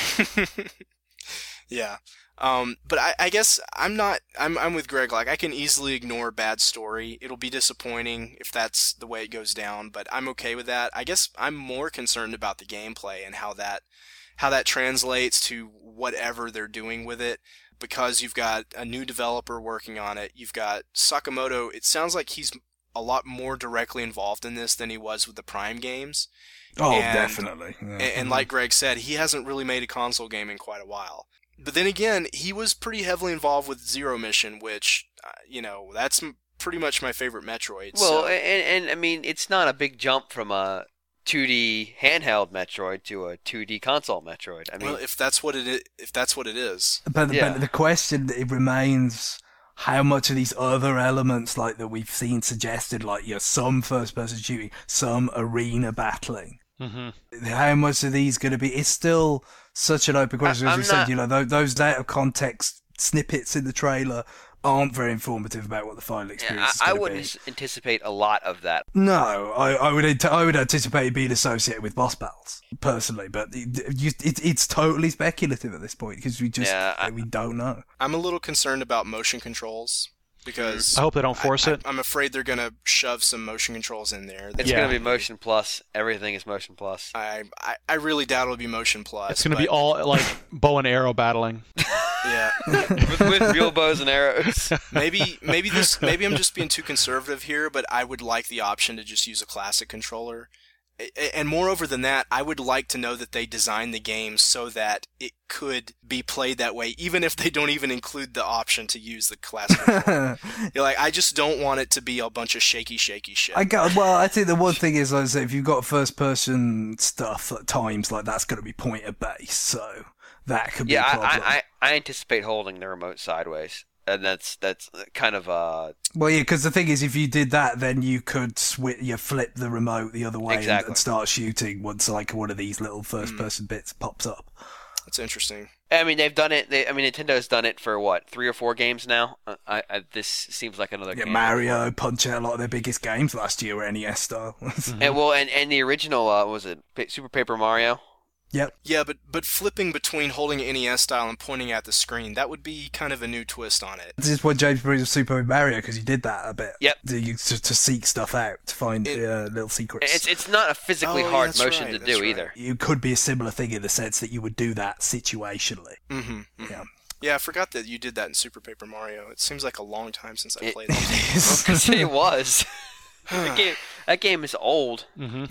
Yeah. Um, but I, I guess I'm not, I'm, I'm with Greg. Like, I can easily ignore bad story. It'll be disappointing if that's the way it goes down, but I'm okay with that. I guess I'm more concerned about the gameplay and how that, how that translates to whatever they're doing with it, because you've got a new developer working on it. You've got Sakamoto. It sounds like he's a lot more directly involved in this than he was with the Prime games. Oh, And- definitely. Yeah. And, and like Greg said, he hasn't really made a console game in quite a while. But then again, he was pretty heavily involved with Zero Mission, which, uh, you know, that's m- pretty much my favorite Metroid. Well, so. and, and I mean, it's not a big jump from a two D handheld Metroid to a two D console Metroid. I mean, well, if that's what it is, if that's what it is, But, Yeah. but the question it remains how much of these other elements like that we've seen suggested, like you know, some first person shooting, some arena battling. Mm-hmm. How much are these going to be? It's still such an open question. I- As I'm we said, not- you know, those, those out of context snippets in the trailer aren't very informative about what the final yeah, experience is I, I going to wouldn't be. s- anticipate a lot of that. No, I, I would ant- I would anticipate it being associated with boss battles personally, but it, you, it, it's totally speculative at this point because we just Yeah, I- we don't know. I'm a little concerned about motion controls because I hope they don't force I, it. I, I'm afraid they're gonna shove some motion controls in there. It's Yeah. going to be Motion Plus. Everything is Motion Plus. I, I I really doubt it'll be motion plus. It's going to be but- all like bow and arrow battling. yeah. with, with real bows and arrows. Maybe maybe this maybe I'm just being too conservative here, but I would like the option to just use a classic controller. A- a- And moreover than that, I would like to know that they designed the game so that it could be played that way, even if they don't even include the option to use the classic controller. You're like, I just don't want it to be a bunch of shaky, shaky shit. I got well. I think the one thing is, like I say, if you've got first person stuff at times, like that's going to be pointer based, so that could be Yeah, a I, problem. I, I I anticipate holding the remote sideways, and that's that's kind of uh Well, yeah, because the thing is, if you did that, then you could swi you flip the remote the other way and, Exactly. and start shooting once like one of these little first Hmm. person bits pops up. That's interesting. I mean, they've done it. They, I mean, Nintendo's done it for what three or four games now. Uh, I, I this seems like another Yeah, game. Mario, Punch Out, a lot of their biggest games last year were N E S style. And well, and, and the original uh, was it Pa- Super Paper Mario? Yep. Yeah, but but flipping between holding N E S style and pointing at the screen, that would be kind of a new twist on it. This is what James brings of Super Mario because you did that a bit. Yep. To, you, to, to seek stuff out, to find It- uh, little secrets. It's it's not a physically Oh, yeah, hard that's motion right, to that's do right. either. it could be a similar thing in the sense that you would do that situationally. Mm-hmm. Yeah. Yeah, I forgot that you did that in Super Paper Mario. It seems like a long time since I It- played it. Because it was. that, game, that game is old. Mm-hmm. Yeah.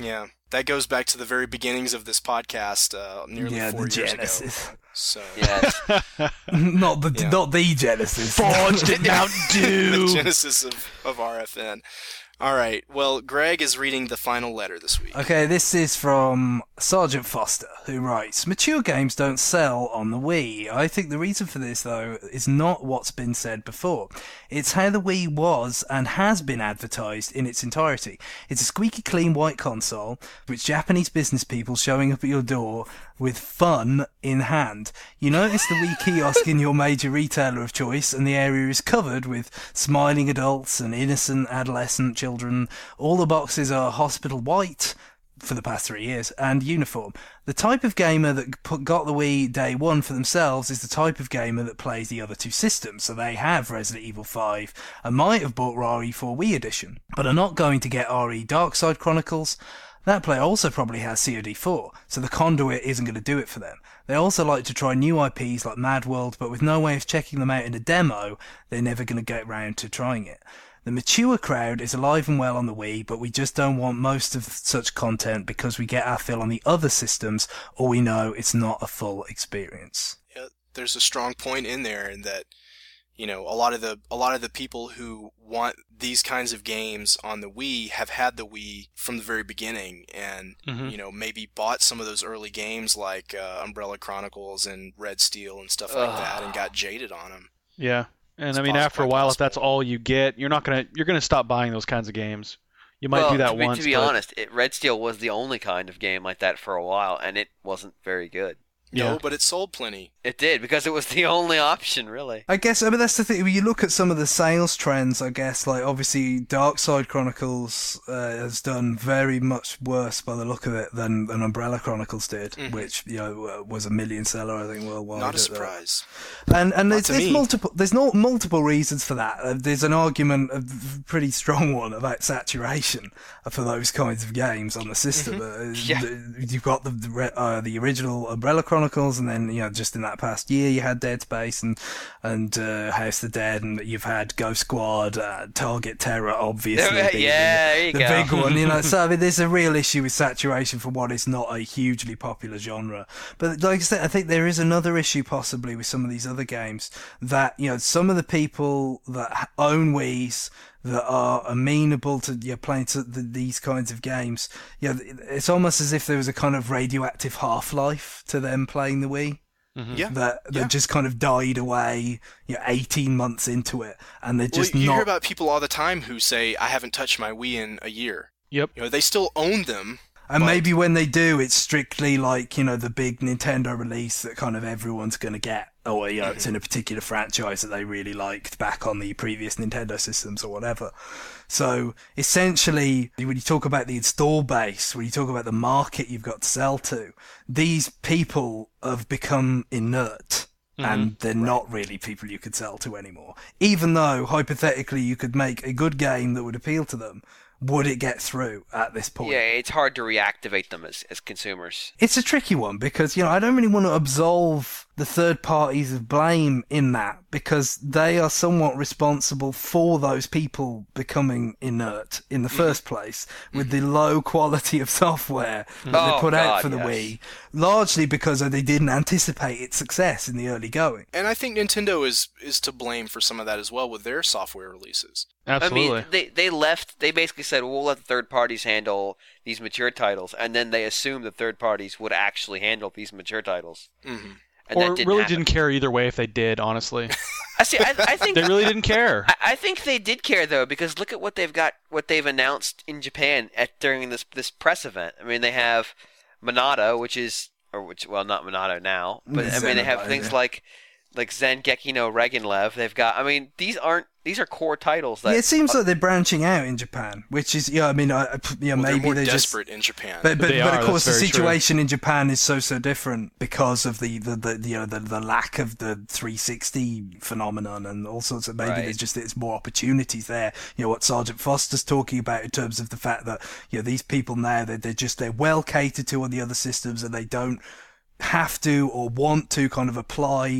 that goes back to the very beginnings of this podcast, uh, nearly yeah, four the years Genesis. ago. So Yes. not the Yeah. not the Genesis. Forged in Mountain the Dew. genesis of, of R F N. All right. Well, Greg is reading the final letter this week. Okay, this is from Sergeant Foster, who writes, mature games don't sell on the Wii. I think the reason for this, though, is not what's been said before. It's how the Wii was and has been advertised in its entirety. It's a squeaky clean white console, with Japanese business people showing up at your door with fun in hand. You notice the Wii kiosk in your major retailer of choice, and the area is covered with smiling adults and innocent adolescent children. All the boxes are hospital white for the past three years and uniform. The type of gamer that put, got the Wii day one for themselves is the type of gamer that plays the other two systems, so they have Resident Evil five and might have bought R E four Wii Edition, but are not going to get R E Dark Side Chronicles. That player also probably has C O D four, so the conduit isn't going to do it for them. They also like to try new I Ps like Mad World, but with no way of checking them out in a demo, they're never going to get round to trying it. The mature crowd is alive and well on the Wii, but we just don't want most of such content because we get our fill on the other systems, or we know it's not a full experience. Yeah, there's a strong point in there in that, you know, a lot of the a lot of the people who want these kinds of games on the Wii have had the Wii from the very beginning, and Mhm. you know, maybe bought some of those early games like uh, Umbrella Chronicles and Red Steel and stuff like Ugh. that, and got jaded on them. Yeah, and It's I mean, possible, after a quite while, if possible. that's all you get, you're not gonna you're gonna stop buying those kinds of games. You might well, do that to be, once. To be but, honest, it, Red Steel was the only kind of game like that for a while, and it wasn't very good. Yeah. No, but it sold plenty. It did, because it was the only option, really. I guess, I mean, that's the thing. When you look at some of the sales trends, I guess, like, obviously, Dark Side Chronicles uh, has done very much worse by the look of it than, than Umbrella Chronicles did, Mhm. which, you know, uh, was a million seller, I think, worldwide. Not a at that. surprise. And and Not there's, to there's me. multiple there's not multiple reasons for that. Uh, there's an argument, a v- pretty strong one, about saturation for those kinds of games on the system. Uh, Yeah. th- You've got the the, re- uh, the original Umbrella Chronicles, and then, you know, just in that past year you had Dead Space and and uh, House of the Dead, and you've had Ghost Squad, uh, Target Terror, obviously. Yeah, being there you the go. big one, you know. So I mean, there's a real issue with saturation for what is not a hugely popular genre. But like I said, I think there is another issue possibly with some of these other games, that, you know, some of the people that own Wii's that are amenable to, you know, playing to the, these kinds of games, you know, it's almost as if there was a kind of radioactive half-life to them playing the Wii. Mhm. Yeah. That that Yeah. just kind of died away, you know, eighteen months into it, and they're Well, just you not. hear about people all the time who say, "I haven't touched my Wii in a year." Yep. You know, they still own them. And But- maybe when they do, it's strictly like, you know, the big Nintendo release that kind of everyone's going to get. Or, you know, it's in a particular franchise that they really liked back on the previous Nintendo systems or whatever. So, essentially, when you talk about the install base, when you talk about the market you've got to sell to, these people have become inert. And they're not really people you could sell to anymore. Even though, hypothetically, you could make a good game that would appeal to them, would it get through at this point? Yeah, it's hard to reactivate them as, as consumers. It's a tricky one because, you know, I don't really want to absolve the third parties of blame in that, because they are somewhat responsible for those people becoming inert in the first place with the low quality of software that Oh, they put out God, for the yes. Wii, largely because they didn't anticipate its success in the early going. And I think Nintendo is is to blame for some of that as well with their software releases. Absolutely. I mean, they they left. They basically said, well, "We'll let the third parties handle these mature titles," and then they assumed the third parties would actually handle these mature titles. hmm And or that didn't really happen. didn't care either way if they did, honestly. I see. I, I think They really didn't care. I, I think they did care though, because look at what they've got, what they've announced in Japan at during this this press event. I mean, they have Monado, which is, or which, well, not Monado now, but I mean, they have Xenoblade, things yeah. like like Zengeki no Regenlev. They've got. I mean, these aren't these are core titles that. Yeah, it seems like they're branching out in Japan, which is, yeah, I mean, I, I- yeah, Well, maybe they're more they just. desperate in Japan. But but, They but are, of course the that's very true. situation in Japan is so so different because of the the, the you know the, the lack of the three sixty phenomenon and all sorts of, maybe Right. there's just there's more opportunities there. You know what Sergeant Foster's talking about in terms of the fact that, you know, these people now, they're, they're just they're well catered to on the other systems, and they don't have to or want to kind of apply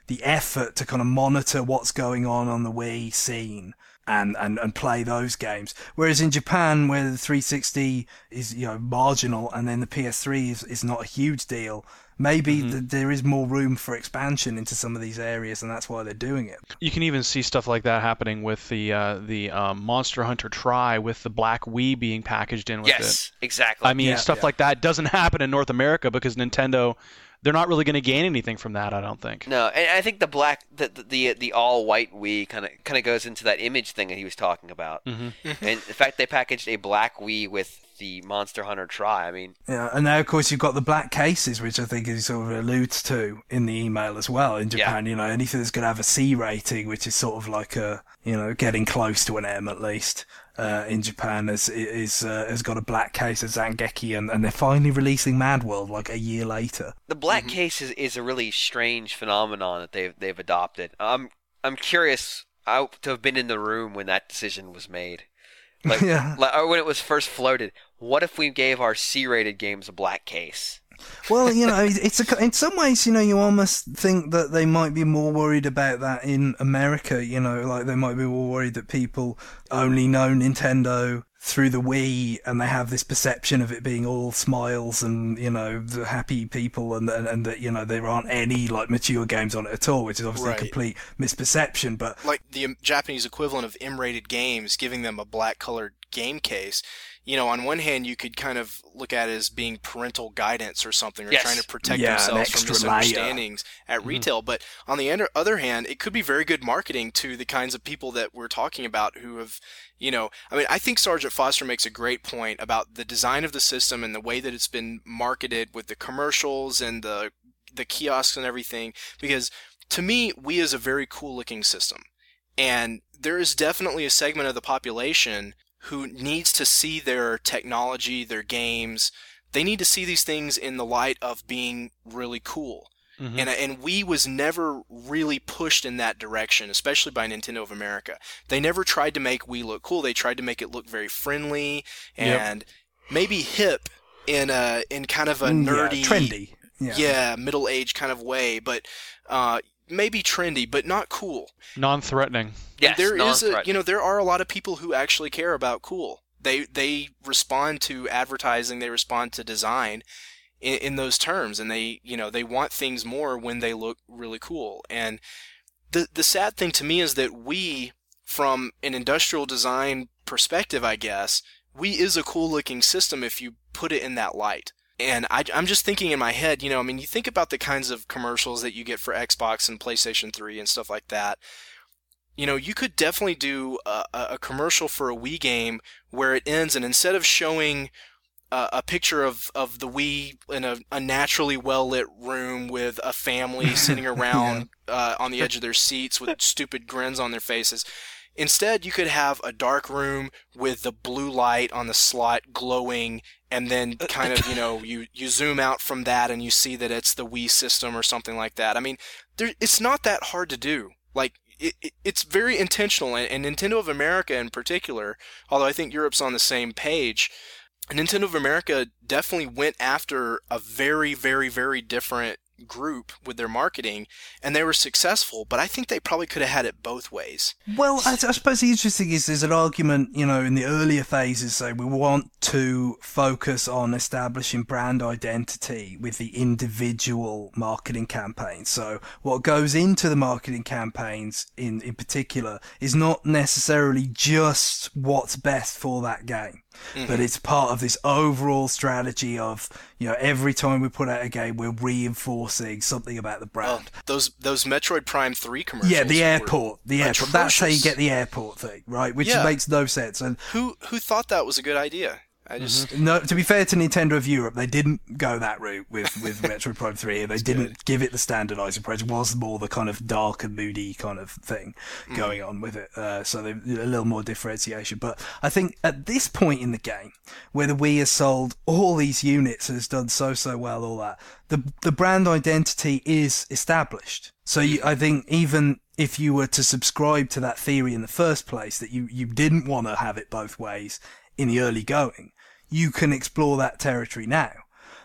the effort to kind of monitor what's going on on the Wii scene and, and, and play those games. Whereas in Japan, where the three sixty is, you know, marginal and then the P S three is, is not a huge deal, maybe mm-hmm. th- there is more room for expansion into some of these areas, and that's why they're doing it. You can even see stuff like that happening with the uh, the um, Monster Hunter Tri, with the Black Wii being packaged in with yes, it. Yes, exactly. I mean, yeah, stuff yeah. like that doesn't happen in North America because Nintendo, they're not really going to gain anything from that, I don't think. No, and I think the black, the the, the all white Wii kind of kind of goes into that image thing that he was talking about. Mm-hmm. And in fact, they packaged a black Wii with the Monster Hunter Tri. I mean, yeah, and now of course you've got the black cases, which I think he sort of alludes to in the email as well. In Japan, yeah. you know, anything that's going to have a C rating, which is sort of like a, you know, getting close to an M at least. Uh, in Japan is is uh, has got a black case of Zangief, and, and they're finally releasing Mad World like a year later. The black mm-hmm. case is, is a really strange phenomenon that they've they've adopted. I'm I'm curious I, to have been in the room when that decision was made, like, yeah. like or when it was first floated. What if we gave our C-rated games a black case? Well, you know, it's a, in some ways, you know, you almost think that they might be more worried about that in America, you know, like they might be more worried that people only know Nintendo through the Wii and they have this perception of it being all smiles and, you know, the happy people and, and, and that, you know, there aren't any, like, mature games on it at all, which is obviously right. a complete misperception, but... Like the Japanese equivalent of M-rated games, giving them a black-colored game case. You know, on one hand, you could kind of look at it as being parental guidance or something, or yes. trying to protect yeah, themselves from misunderstandings layer. at mm-hmm. retail. But on the other hand, it could be very good marketing to the kinds of people that we're talking about who have, you know, I mean, I think Sergeant Foster makes a great point about the design of the system and the way that it's been marketed with the commercials and the the kiosks and everything. Because to me, Wii is a very cool-looking system, and there is definitely a segment of the population who needs to see their technology, their games. They need to see these things in the light of being really cool. Mm-hmm. And and Wii was never really pushed in that direction, especially by Nintendo of America. They never tried to make Wii look cool. They tried to make it look very friendly and yep. maybe hip in a in kind of a nerdy, yeah, trendy, yeah, yeah middle-aged kind of way, but uh, maybe trendy, but not cool. Non-threatening. Yes, there is a, you know, there are a lot of people who actually care about cool. They they respond to advertising, they respond to design in, in those terms, and they, you know, they want things more when they look really cool. And the the sad thing to me is that we, from an industrial design perspective, I guess, Wii is a cool looking system if you put it in that light. And I, I'm just thinking in my head, you know, I mean, you think about the kinds of commercials that you get for Xbox and PlayStation three and stuff like that. You know, you could definitely do a, a commercial for a Wii game where it ends, and instead of showing a, a picture of, of the Wii in a, a naturally well-lit room with a family sitting around yeah. uh, on the edge of their seats with stupid grins on their faces, instead you could have a dark room with the blue light on the slot glowing, and then kind of, you know, you, you zoom out from that and you see that it's the Wii system or something like that. I mean, there, it's not that hard to do. Like, It, it, it's very intentional, and, and Nintendo of America in particular, although I think Europe's on the same page, Nintendo of America definitely went after a very, very, very different group with their marketing, and they were successful, but I think they probably could have had it both ways. Well, I, I suppose the interesting is there's an argument, you know, in the earlier phases, say we want to focus on establishing brand identity with the individual marketing campaigns. So what goes into the marketing campaigns in, in particular is not necessarily just what's best for that game. Mm-hmm. But it's part of this overall strategy of, you know, every time we put out a game, we're reinforcing something about the brand. Oh, those those Metroid Prime three commercials. Yeah, the airport, the airport. Atrocious. That's how you get the airport thing, right? Which yeah. makes no sense. And who who thought that was a good idea? I just mm-hmm. no. To be fair to Nintendo of Europe, they didn't go that route with with Metroid Prime three. They didn't good. give it the standardized approach. It was more the kind of dark and moody kind of thing mm. going on with it. Uh, so they, a little more differentiation. But I think at this point in the game, where the Wii has sold all these units and has done so so well, all that, the the brand identity is established. So you, I think even if you were to subscribe to that theory in the first place, that you you didn't want to have it both ways in the early going, you can explore that territory now.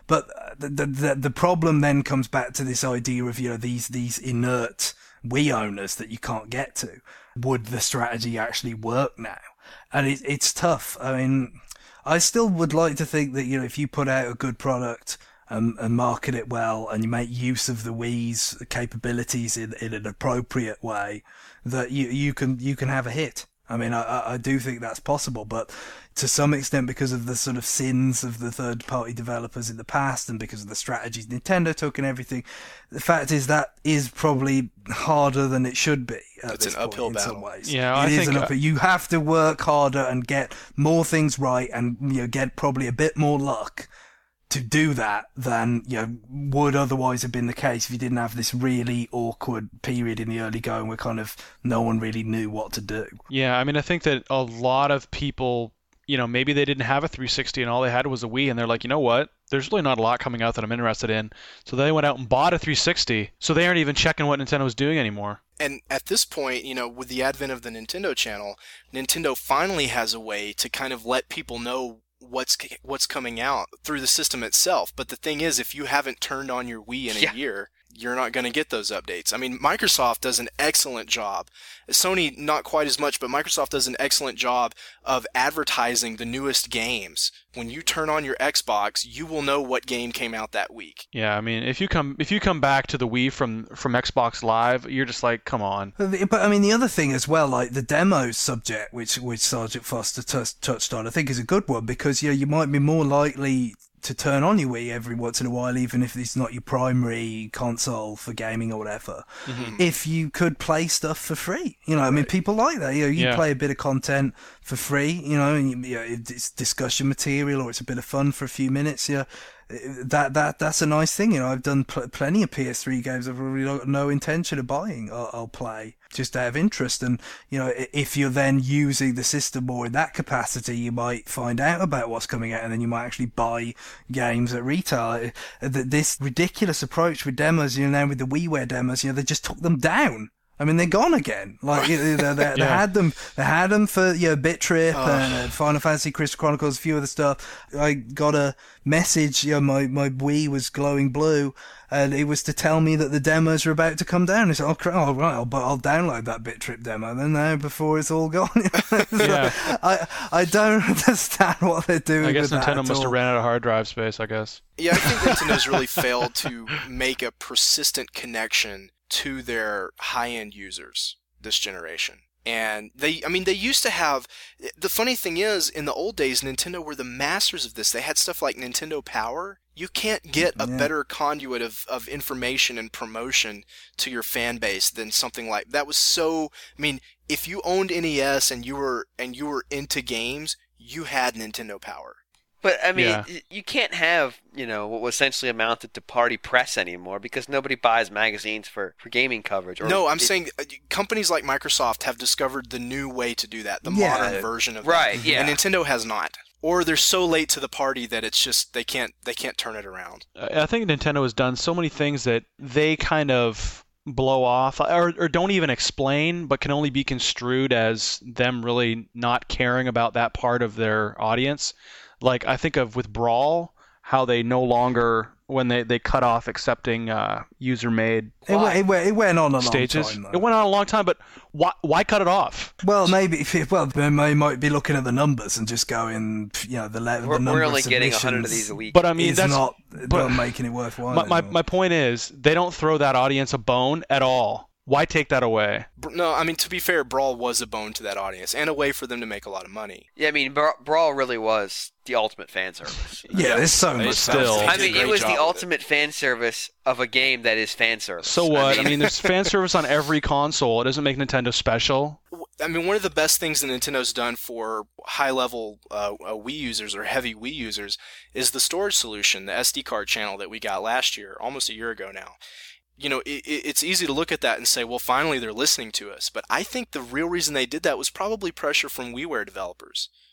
But the, the the problem then comes back to this idea of, you know, these these inert Wii owners that you can't get to. Would the strategy actually work now? And it, it's tough. I mean, I still would like to think that, you know, if you put out a good product and, and market it well, and you make use of the Wii's capabilities in, in an appropriate way, that you you can you can have a hit. I mean, I, I do think that's possible, but to some extent, because of the sort of sins of the third-party developers in the past and because of the strategies Nintendo took and everything, the fact is that is probably harder than it should be. At It's this an uphill point, in battle. some ways. Yeah, it I is think, an uh, uphill. You have to work harder and get more things right, and, you know, get probably a bit more luck to do that than, you know, would otherwise have been the case if you didn't have this really awkward period in the early going where kind of no one really knew what to do. Yeah, I mean, I think that a lot of people, you know, maybe they didn't have a three sixty and all they had was a Wii, and they're like, you know what? There's really not a lot coming out that I'm interested in. So they went out and bought a three sixty, so they aren't even checking what Nintendo was doing anymore. And at this point, you know, with the advent of the Nintendo channel, Nintendo finally has a way to kind of let people know what's what's coming out through the system itself. But the thing is, if you haven't turned on your Wii in Yeah. a year, you're not going to get those updates. I mean, Microsoft does an excellent job. Sony, not quite as much, but Microsoft does an excellent job of advertising the newest games. When you turn on your Xbox, you will know what game came out that week. Yeah, I mean, if you come if you come back to the Wii from from Xbox Live, you're just like, come on. But, the- but I mean, the other thing as well, like the demos subject, which which Sergeant Foster t- touched on, I think is a good one, because, you know, you might be more likely to turn on your Wii every once in a while, even if it's not your primary console for gaming or whatever, Mm-hmm. if you could play stuff for free. You know, I mean, people like that. You know, you Yeah. play a bit of content for free, you know, and you, you know, it's discussion material or it's a bit of fun for a few minutes, yeah. That that that's a nice thing, you know. I've done pl- plenty of P S three games I've really got no intention of buying. I'll, I'll play just out of interest, and, you know, i- if you're then using the system more in that capacity, you might find out about what's coming out, and then you might actually buy games at retail. Uh, th- This ridiculous approach with demos, you know, now with the WiiWare demos, you know, they just took them down. I mean, they're gone again. Like, you know, they, they, they Yeah. had them, they had them for, you know, Bit Trip and uh, Final Fantasy Crystal Chronicles, a few other stuff. I got a message, you know, my, my Wii was glowing blue, and it was to tell me that the demos were about to come down. I said, oh, crap, oh right, I'll, but I'll download that Bit Trip demo then now before it's all gone. So Yeah. I, I don't understand what they're doing I guess with that Nintendo at must have all. ran out of hard drive space, I guess. Yeah, I think Nintendo's really failed to make a persistent connection to their high-end users this generation. And they, I mean, they used to have, the funny thing is, in the old days, Nintendo were the masters of this. They had stuff like Nintendo Power. You can't get a Yeah. better conduit of, of information and promotion to your fan base than something like that. Was so, I mean, if you owned N E S and you were, and you were into games, you had Nintendo Power. But I mean, Yeah. y- you can't have, you know, what was essentially amounted to party press anymore because nobody buys magazines for, for gaming coverage. Or No, I'm it- saying uh, companies like Microsoft have discovered the new way to do that, the Yeah. modern version of Right, that. yeah. And Nintendo has not. Or they're so late to the party that it's just they can't they can't turn it around. I I think Nintendo has done so many things that they kind of blow off or, or don't even explain, but can only be construed as them really not caring about that part of their audience. Like, I think of with Brawl, how they no longer, when they, they cut off accepting uh, user-made It, went, it, went, it went on a long stages. time, though. It went on a long time, but why why cut it off? Well, maybe if it, well, they may, might be looking at the numbers and just going, you know, the, le- the we're, number we're only of getting a hundred of submissions these a week. But I mean, is that's not, but- not making it worthwhile. my, my anymore. my point is they don't throw that audience a bone at all. Why take that away? Br- No, I mean, to be fair, Brawl was a bone to that audience and a way for them to make a lot of money. yeah, I mean, Bra- Brawl really was the ultimate fan service. yeah, there's so They much still- stuff. I did a mean, it great was job the with it. ultimate fan service of a game that is fan service. So what? I mean, mean, there's fan service on every console. It doesn't make Nintendo special. I mean, one of the best things that Nintendo's done for high-level uh, uh, Wii users or heavy Wii users is the storage solution, the S D card channel that we got last year, almost a year ago now. You know, it, it's easy to look at that and say, well, finally they're listening to us. But I think the real reason they did that was probably pressure from WiiWare developers.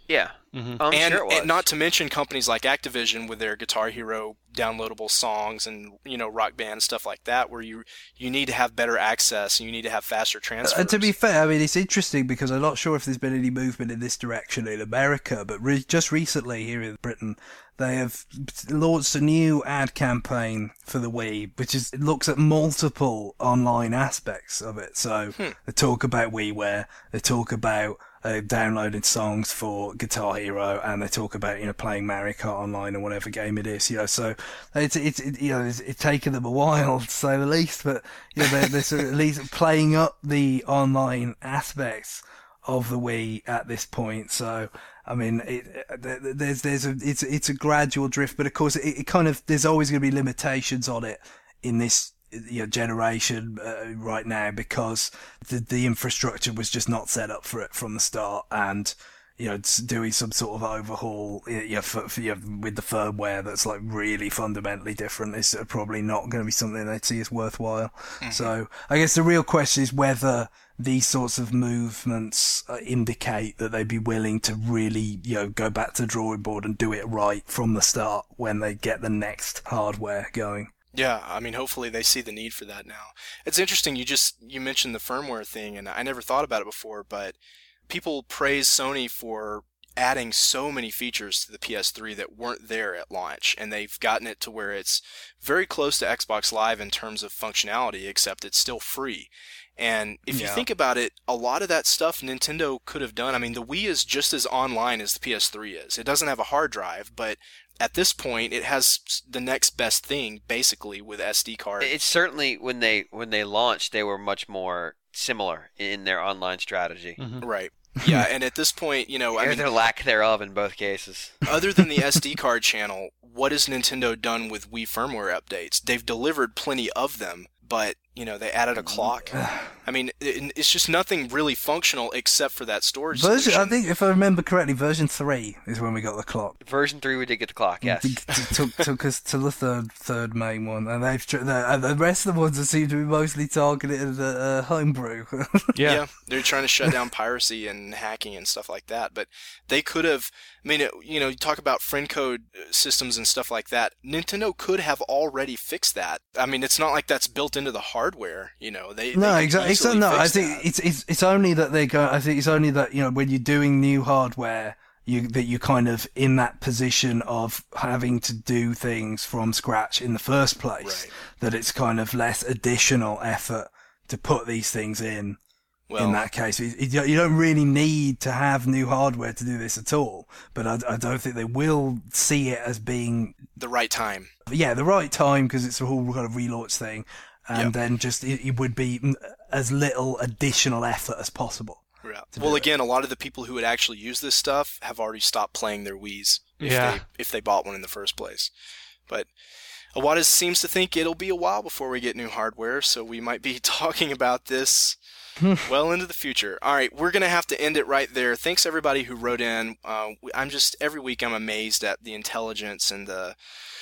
Yeah. Mm-hmm. I'm and, sure it was. and not to mention companies like Activision with their Guitar Hero downloadable songs and, you know, Rock Band, stuff like that, where you you need to have better access and you need to have faster transfers. And to be fair, I mean, it's interesting because I'm not sure if there's been any movement in this direction in America, but re- just recently here in Britain, they have launched a new ad campaign for the Wii, which is it looks at multiple online aspects of it. So Hmm. they talk about WiiWare, they talk about uh, downloading songs for Guitar Hero, and they talk about, you know, playing Mario Kart Online or whatever game it is, you know. So it's it's it, you know it's, it's taken them a while to say the least, but you know they're, they're sort of at least playing up the online aspects of the Wii at this point. So I mean, it, there's there's a it's it's a gradual drift, but of course it, it kind of there's always going to be limitations on it in this, you know, generation uh, right now, because the the infrastructure was just not set up for it from the start, and you know, it's doing some sort of overhaul, you know, for, for, you know, with the firmware that's like really fundamentally different is probably not going to be something they'd see as worthwhile. Mm-hmm. So I guess the real question is whether these sorts of movements uh, indicate that they'd be willing to really, you know, go back to the drawing board and do it right from the start when they get the next hardware going. Yeah, I mean, hopefully they see the need for that now. It's interesting, you just, you mentioned the firmware thing, and I never thought about it before, but people praise Sony for adding so many features to the P S three that weren't there at launch, and they've gotten it to where it's very close to Xbox Live in terms of functionality, except it's still free. And if yeah. you think about it, a lot of that stuff Nintendo could have done. I mean, the Wii is just as online as the P S three is. It doesn't have a hard drive, but at this point, it has the next best thing, basically, with S D cards. It's certainly, when they when they launched, they were much more similar in their online strategy. Mm-hmm. Right. Yeah, and at this point, you know, I or mean, their lack thereof in both cases. Other than the S D card channel, what has Nintendo done with Wii firmware updates? They've delivered plenty of them, but, you know, they added a clock. I mean, it, it's just nothing really functional except for that storage version, solution. I think, if I remember correctly, version three is when we got the clock. Version three, we did get the clock, yes. It took, took us to the third third main one, and they've the, and the rest of the ones seem to be mostly targeted at uh, homebrew. Yeah. yeah, they're trying to shut down piracy and hacking and stuff like that. But they could have, I mean, it, you know, you talk about friend code systems and stuff like that. Nintendo could have already fixed that. I mean, it's not like that's built into the hardware, you know. They no, they exactly. easily No, I fix think that. it's it's it's only that they go. I think it's only that, you know, when you're doing new hardware, you that you're kind of in that position of having to do things from scratch in the first place. Right. That it's kind of less additional effort to put these things in. Well, in that case, you you don't really need to have new hardware to do this at all. But I, I don't think they will see it as being the right time. yeah the right time, because it's a whole kind of relaunch thing. And Yep. then just it, it would be as little additional effort as possible. Yeah. to Well, do it. again, a lot of the people who would actually use this stuff have already stopped playing their Wiis if Yeah. they if they bought one in the first place. But Iwata seems to think it'll be a while before we get new hardware, so we might be talking about this well into the future. All right, we're going to have to end it right there. Thanks everybody who wrote in. Uh, I'm just every week I'm amazed at the intelligence and the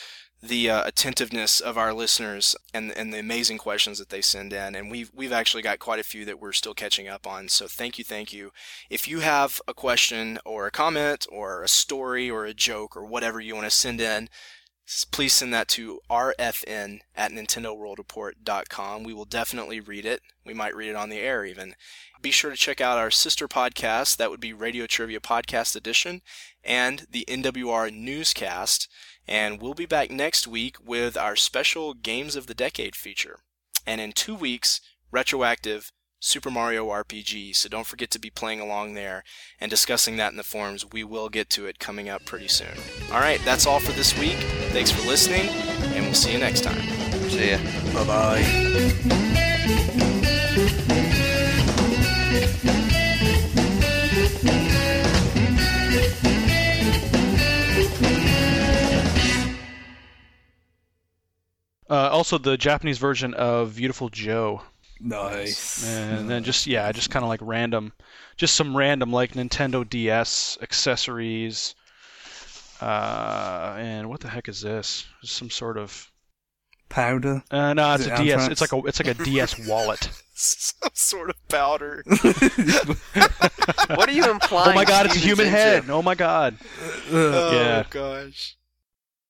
the uh, attentiveness of our listeners and and the amazing questions that they send in, and we've we've actually got quite a few that we're still catching up on, so thank you thank you. If you have a question or a comment or a story or a joke or whatever you want to send in, s- please send that to r f n at nintendo world report dot com. We will definitely read it. We might read it on the air even. Be sure to check out our sister podcast, that would be Radio Trivia Podcast Edition, and the N W R Newscast. And we'll be back next week with our special Games of the Decade feature. And in two weeks, retroactive Super Mario R P G. So don't forget to be playing along there and discussing that in the forums. We will get to it coming up pretty soon. All right, that's all for this week. Thanks for listening, and we'll see you next time. See ya. Bye-bye. Uh, also, the Japanese version of Beautiful Joe. Nice. And then just, yeah, just kind of like random, just some random like Nintendo D S accessories. Uh, and what the heck is this? Some sort of powder? Uh, no, it's Is a it D S. anthrax? It's like a it's like a D S wallet. Some sort of powder. What are you implying? Oh my god, it's a Steven's human into? head. Oh my god. Oh Yeah. gosh.